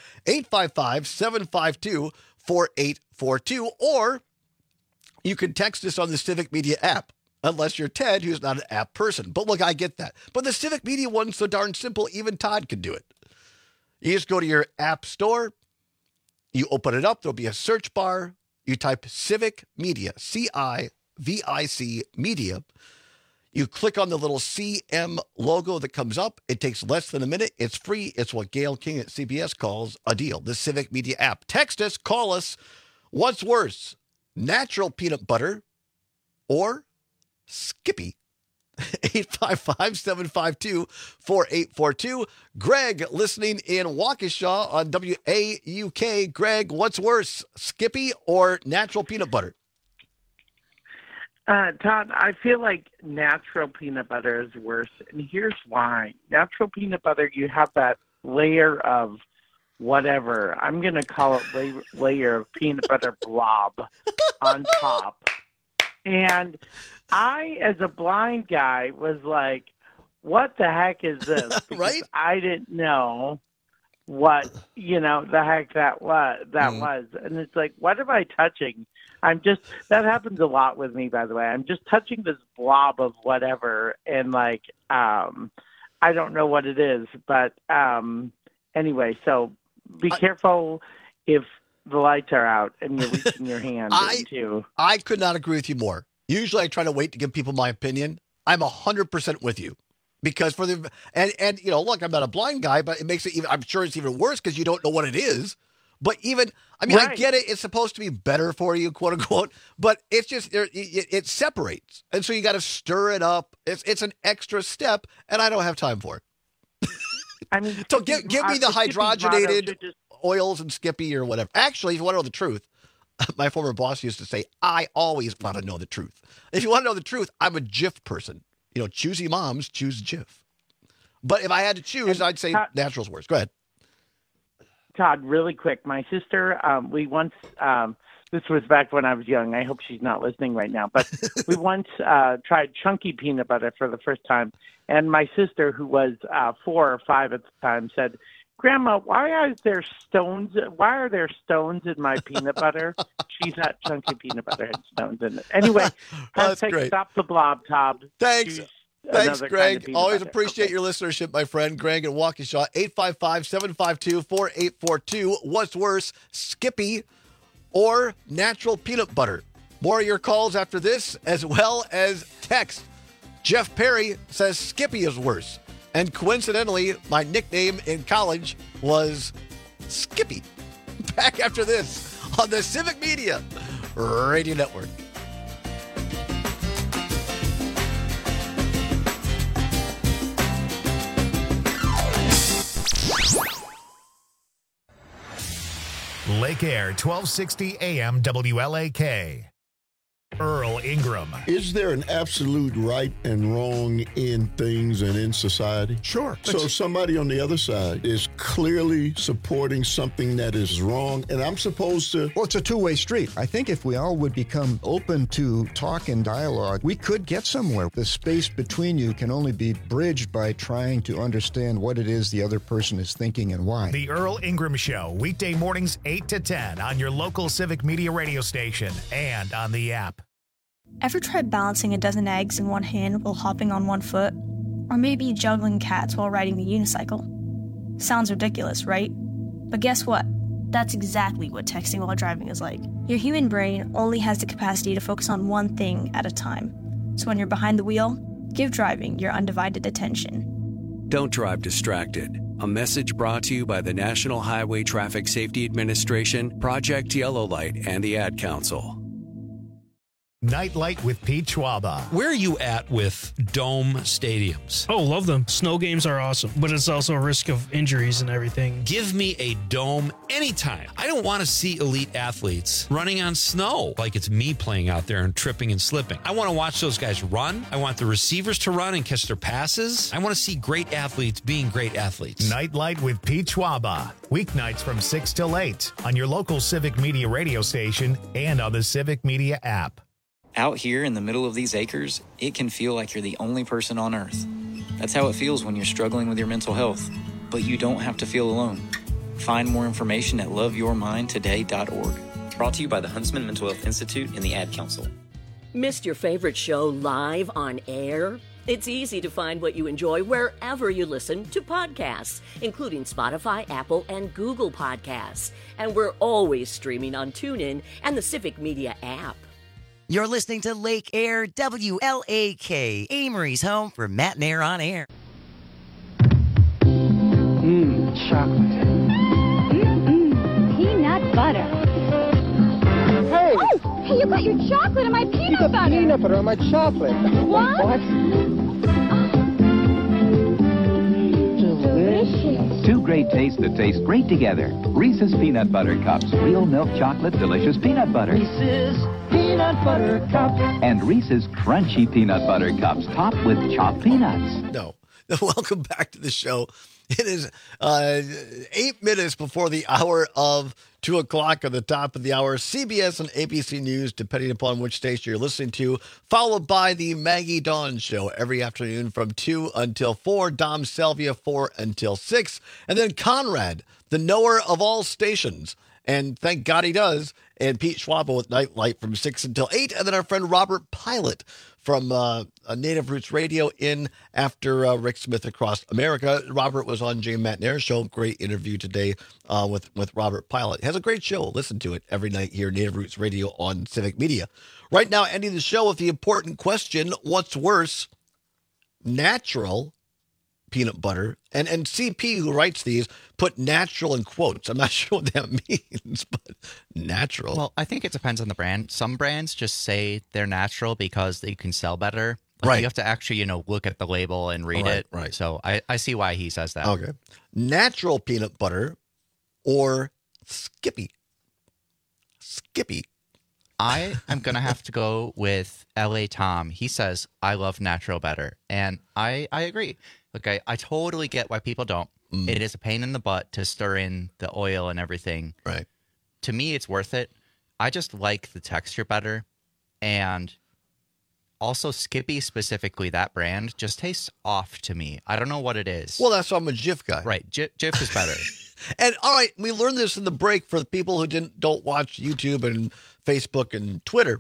855-752-4842, or you can text us on the Civic Media app. Unless you're Ted, who's not an app person. But look, I get that. But the Civic Media one's so darn simple, even Todd can do it. You just go to your app store. You open it up. There'll be a search bar. You type Civic Media, C-I-V-I-C Media. You click on the little CM logo that comes up. It takes less than a minute. It's free. It's what Gail King at CBS calls a deal. The Civic Media app. Text us. Call us. What's worse? Natural peanut butter or Skippy? 855-752-4842. Greg, listening in Waukesha on WAUK. Greg, what's worse, Skippy or natural peanut butter? Todd, I feel like natural peanut butter is worse, and here's why. Natural peanut butter, you have that layer of whatever. I'm going to call it layer of peanut butter blob on top. And I, as a blind guy, was like, what the heck is this? Because right? I didn't know what, the heck that was. And it's like, what am I touching? That happens a lot with me, by the way. I'm just touching this blob of whatever. And I don't know what it is. But anyway, so be careful if the lights are out and you're reaching your hand into. I could not agree with you more. Usually I try to wait to give people my opinion. I'm 100% with you because look, I'm not a blind guy, but it makes it even, I'm sure it's even worse because you don't know what it is. But right. I get it. It's supposed to be better for you, quote unquote, but it's just, it separates. And so you got to stir it up. It's an extra step and I don't have time for it. So give me the hydrogenated oils and Skippy or whatever. Actually, if you want to know the truth, my former boss used to say, I always want to know the truth. If you want to know the truth, I'm a Jif person. Choosy moms choose Jif. But if I had to choose, I'd say natural's worse. Go ahead. Todd, really quick. My sister, we once, this was back when I was young. I hope she's not listening right now. But we once tried chunky peanut butter for the first time. And my sister, who was 4 or 5 at the time, said, Grandma, why are there stones in my peanut butter? She thought chunky peanut butter had stones in it. Anyway, that's great. Stop the blob, Todd. Thanks, Greg. Kind of Always appreciate your listenership, my friend. Greg in Waukesha, 855-752-4842. What's worse, Skippy or natural peanut butter? More of your calls after this, as well as text. Jeff Perry says Skippy is worse. And coincidentally, my nickname in college was Skippy. Back after this on the Civic Media Radio Network. Lake Air, 1260 AM WLAK. Earl Ingram. Is there an absolute right and wrong in things and in society? Sure. So somebody on the other side is clearly supporting something that is wrong, and I'm supposed to... Well, it's a two-way street. I think if we all would become open to talk and dialogue, we could get somewhere. The space between you can only be bridged by trying to understand what it is the other person is thinking and why. The Earl Ingram Show, weekday mornings 8 to 10 on your local Civic Media radio station and on the app. Ever tried balancing a dozen eggs in one hand while hopping on one foot? Or maybe juggling cats while riding a unicycle? Sounds ridiculous, right? But guess what? That's exactly what texting while driving is like. Your human brain only has the capacity to focus on one thing at a time. So when you're behind the wheel, give driving your undivided attention. Don't drive distracted. A message brought to you by the National Highway Traffic Safety Administration, Project Yellow Light, and the Ad Council. Nightlight with Pete Schwaba. Where are you at with dome stadiums? Oh, love them. Snow games are awesome, but it's also a risk of injuries and everything. Give me a dome anytime. I don't want to see elite athletes running on snow like it's me playing out there and tripping and slipping. I want to watch those guys run. I want the receivers to run and catch their passes. I want to see great athletes being great athletes. Nightlight with Pete Schwaba. Weeknights from 6 till 8 on your local Civic Media radio station and on the Civic Media app. Out here in the middle of these acres, it can feel like you're the only person on Earth. That's how it feels when you're struggling with your mental health. But you don't have to feel alone. Find more information at loveyourmindtoday.org. Brought to you by the Huntsman Mental Health Institute and the Ad Council. Missed your favorite show live on air? It's easy to find what you enjoy wherever you listen to podcasts, including Spotify, Apple, and Google Podcasts. And we're always streaming on TuneIn and the Civic Media app. You're listening to Lake Air WLAK, Amory's home for Matt and Air on Air. Chocolate. Peanut butter. Hey! Oh, hey, you got your chocolate and my peanut butter. Peanut butter on my chocolate. What? Delicious. Two great tastes that taste great together. Reese's Peanut Butter Cups. Real milk chocolate, delicious peanut butter. Reese's Peanut Butter Cups. And Reese's Crunchy Peanut Butter Cups, topped with chopped peanuts. No. Welcome back to the show. It is 8 minutes before the hour of 2 o'clock on the top of the hour. CBS and ABC News, depending upon which station you're listening to, followed by the Maggie Dawn Show every afternoon from 2 until 4. Dom Selvia, 4 until 6. And then Conrad, the knower of all stations. And thank God he does. And Pete Schwaba with Nightlight from 6 until 8. And then our friend Robert Pilot from Native Roots Radio in after Rick Smith Across America. Robert was on Jay Matt and Air Show. Great interview today with Robert Pilot. He has a great show. Listen to it every night here, Native Roots Radio on Civic Media. Right now, ending the show with the important question, what's worse, natural peanut butter, and CP, who writes these, put natural in quotes. I'm not sure what that means, but natural. Well, I think it depends on the brand. Some brands just say they're natural because they can sell better. Like, right. You have to actually, look at the label and read it. Right. So I see why he says that. Okay. Natural peanut butter or Skippy? Skippy. I am going to have to go with LA Tom. He says, I love natural better. And I agree. Okay, I totally get why people don't. It is a pain in the butt to stir in the oil and everything. Right. To me, it's worth it. I just like the texture better. And also Skippy, specifically that brand, just tastes off to me. I don't know what it is. Well, that's why I'm a Jif guy. Right, Jif is better. And all right, we learned this in the break for the people who don't watch YouTube and Facebook and Twitter.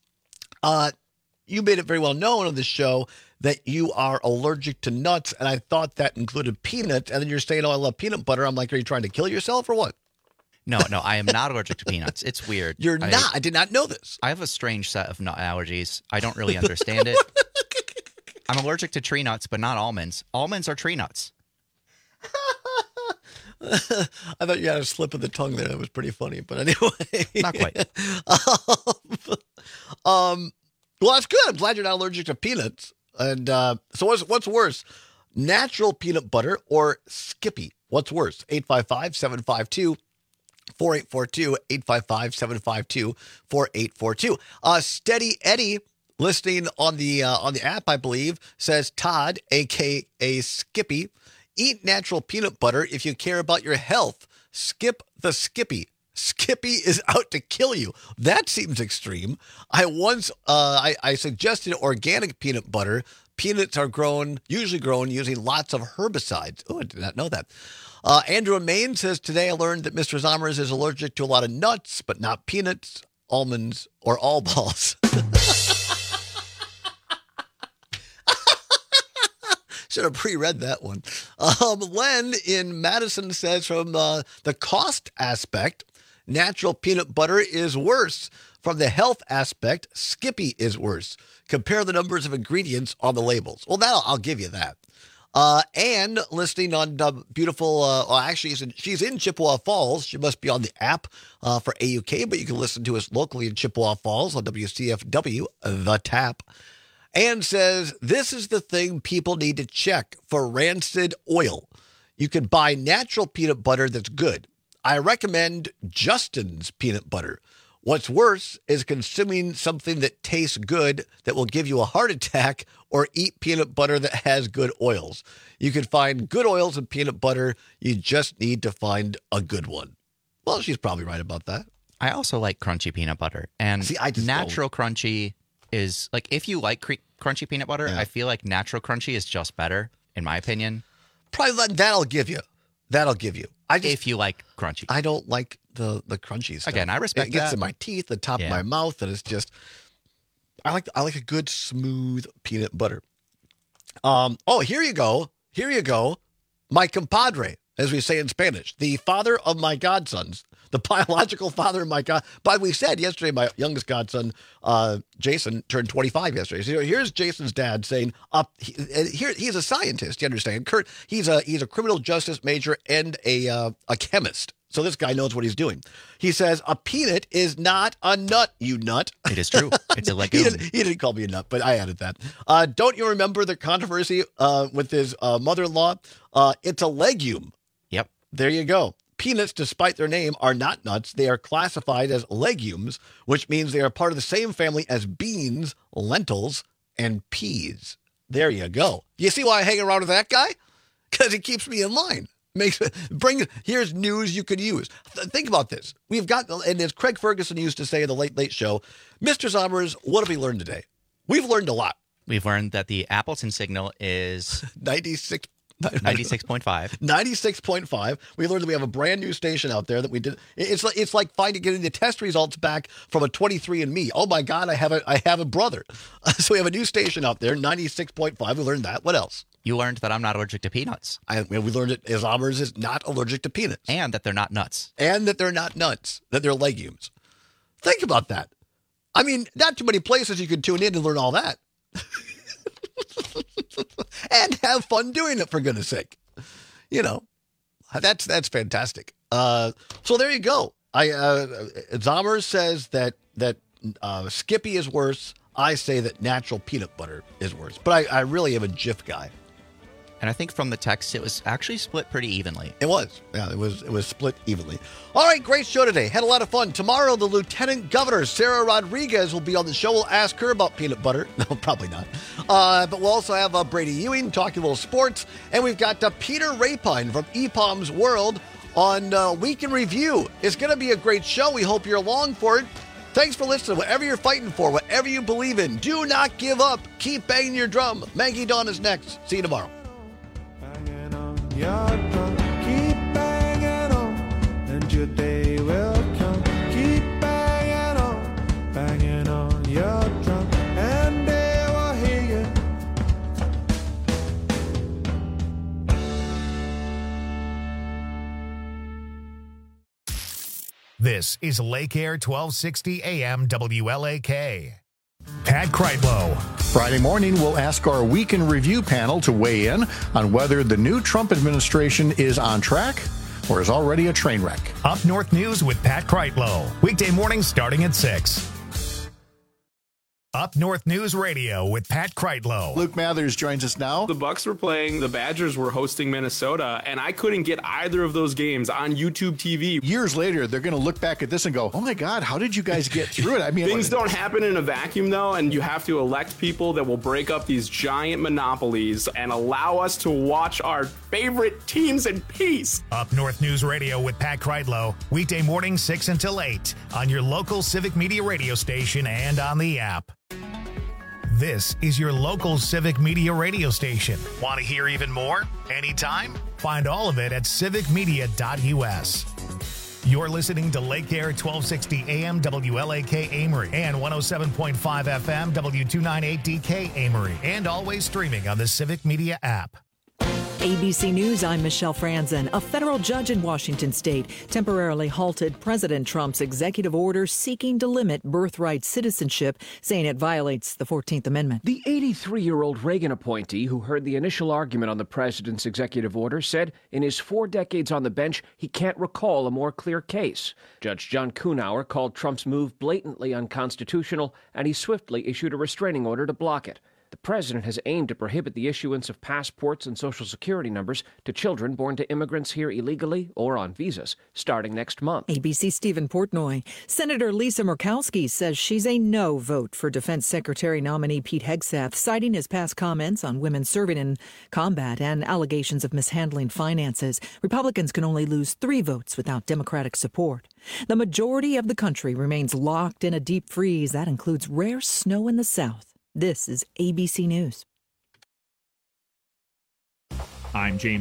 You made it very well known on the show that you are allergic to nuts, and I thought that included peanuts, and then you're saying, oh, I love peanut butter. I'm like, are you trying to kill yourself or what? No, I am not allergic to peanuts. It's weird. You're not? I did not know this. I have a strange set of nut allergies. I don't really understand it. I'm allergic to tree nuts, but not almonds. Almonds are tree nuts. I thought you had a slip of the tongue there. That was pretty funny, but anyway. Not quite. Well, that's good. I'm glad you're not allergic to peanuts. And so what's worse, natural peanut butter or Skippy? What's worse? 855-752-9228. 4842, 855-752-4842. Steady Eddie, listening on the app, I believe, says, Todd, a.k.a. Skippy, eat natural peanut butter if you care about your health. Skip the Skippy. Skippy is out to kill you. That seems extreme. I once I suggested organic peanut butter. Peanuts are usually grown using lots of herbicides. Oh, I did not know that. Andrew Maine says, today I learned that Mr. Zommers is allergic to a lot of nuts, but not peanuts, almonds, or all balls. Should have pre-read that one. Len in Madison says, from the cost aspect, natural peanut butter is worse. From the health aspect, Skippy is worse. Compare the numbers of ingredients on the labels. Well, I'll give you that. Anne, listening on beautiful, she's in Chippewa Falls. She must be on the app for AUK, but you can listen to us locally in Chippewa Falls on WCFW, The Tap. Anne says, this is the thing people need to check for rancid oil. You can buy natural peanut butter that's good. I recommend Justin's peanut butter. What's worse is consuming something that tastes good that will give you a heart attack, or eat peanut butter that has good oils. You can find good oils in peanut butter. You just need to find a good one. Well, she's probably right about that. I also like crunchy peanut butter. And natural crunchy is, like, if you like crunchy peanut butter, I feel like natural crunchy is just better, in my opinion. Probably that'll give you. If you like crunchy. I don't like the crunchy stuff. Again, I respect it. It gets that. in my teeth, the top of my mouth, and it's just, I like a good smooth peanut butter. Here you go. My compadre, as we say in Spanish, the father of my godsons, the biological father of my god. But we said yesterday, my youngest godson, Jason, turned 25 yesterday. So here's Jason's dad saying, he's a scientist, you understand? Kurt, he's a criminal justice major and a chemist. So this guy knows what he's doing. He says, a peanut is not a nut, you nut. It is true. It's a legume. He didn't call me a nut, but I added that. Don't you remember the controversy with his mother-in-law? It's a legume. Yep. There you go. Peanuts, despite their name, are not nuts. They are classified as legumes, which means they are part of the same family as beans, lentils, and peas. There you go. You see why I hang around with that guy? Because he keeps me in line. Here's news you could use. Think about this. We've got, and as Craig Ferguson used to say in the Late Late Show, Mr. Zommers, what have we learned today? We've learned a lot. We've learned that the Appleton signal is 96.5. 96.5. We learned that we have a brand new station out there that we did. It's like getting the test results back from a 23andMe. Oh my God, I have a brother. So we have a new station out there, 96.5. We learned that. What else? You learned that I'm not allergic to peanuts. We learned that Zommers is not allergic to peanuts. And that they're not nuts. That they're legumes. Think about that. I mean, not too many places you can tune in and learn all that. And have fun doing it, for goodness sake. That's fantastic. So there you go. Zommers says that Skippy is worse. I say that natural peanut butter is worse. But I really am a Jif guy. And I think from the text, it was actually split pretty evenly. It was. Yeah, it was split evenly. All right, great show today. Had a lot of fun. Tomorrow, the Lieutenant Governor, Sarah Rodriguez, will be on the show. We'll ask her about peanut butter. No, probably not. But we'll also have Brady Ewing talking a little sports. And we've got Peter Rapine from EPOM's World on Week in Review. It's going to be a great show. We hope you're along for it. Thanks for listening. Whatever you're fighting for, whatever you believe in, do not give up. Keep banging your drum. Maggie Dawn is next. See you tomorrow. Your drum, keep banging on, and your day will come. Keep banging on your drum, and they will hear you. This is Lake Air 1260 AM WLAK. Pat Kreitlow. Friday morning, we'll ask our Week in Review panel to weigh in on whether the new Trump administration is on track or is already a train wreck. Up North News with Pat Kreitlow. Weekday mornings starting at 6. Up North News Radio with Pat Kreitlow. Luke Mathers joins us now. The Bucks were playing, the Badgers were hosting Minnesota, and I couldn't get either of those games on YouTube TV. Years later, they're going to look back at this and go, oh my God, how did you guys get through it? I mean, things don't happen in a vacuum, though, and you have to elect people that will break up these giant monopolies and allow us to watch our favorite teams in peace. Up North News Radio with Pat Kreitlow, weekday morning 6 until 8 on your local Civic Media radio station and on the app. This is your local Civic Media radio station. Want to hear even more? Anytime? Find all of it at civicmedia.us. You're listening to Lake Air 1260 AM WLAK Amory and 107.5 FM W298DK Amory, and always streaming on the Civic Media app. ABC News, I'm Michelle Franzen. A federal judge in Washington state temporarily halted President Trump's executive order seeking to limit birthright citizenship, saying it violates the 14th Amendment. The 83-year-old Reagan appointee who heard the initial argument on the president's executive order said in his 4 decades on the bench, he can't recall a more clear case. Judge John Kuhnauer called Trump's move blatantly unconstitutional, and he swiftly issued a restraining order to block it. The president has aimed to prohibit the issuance of passports and Social Security numbers to children born to immigrants here illegally or on visas, starting next month. ABC's Stephen Portnoy. Senator Lisa Murkowski says she's a no vote for Defense Secretary nominee Pete Hegseth, citing his past comments on women serving in combat and allegations of mishandling finances. Republicans can only lose 3 votes without Democratic support. The majority of the country remains locked in a deep freeze. That includes rare snow in the south. This is ABC News. I'm James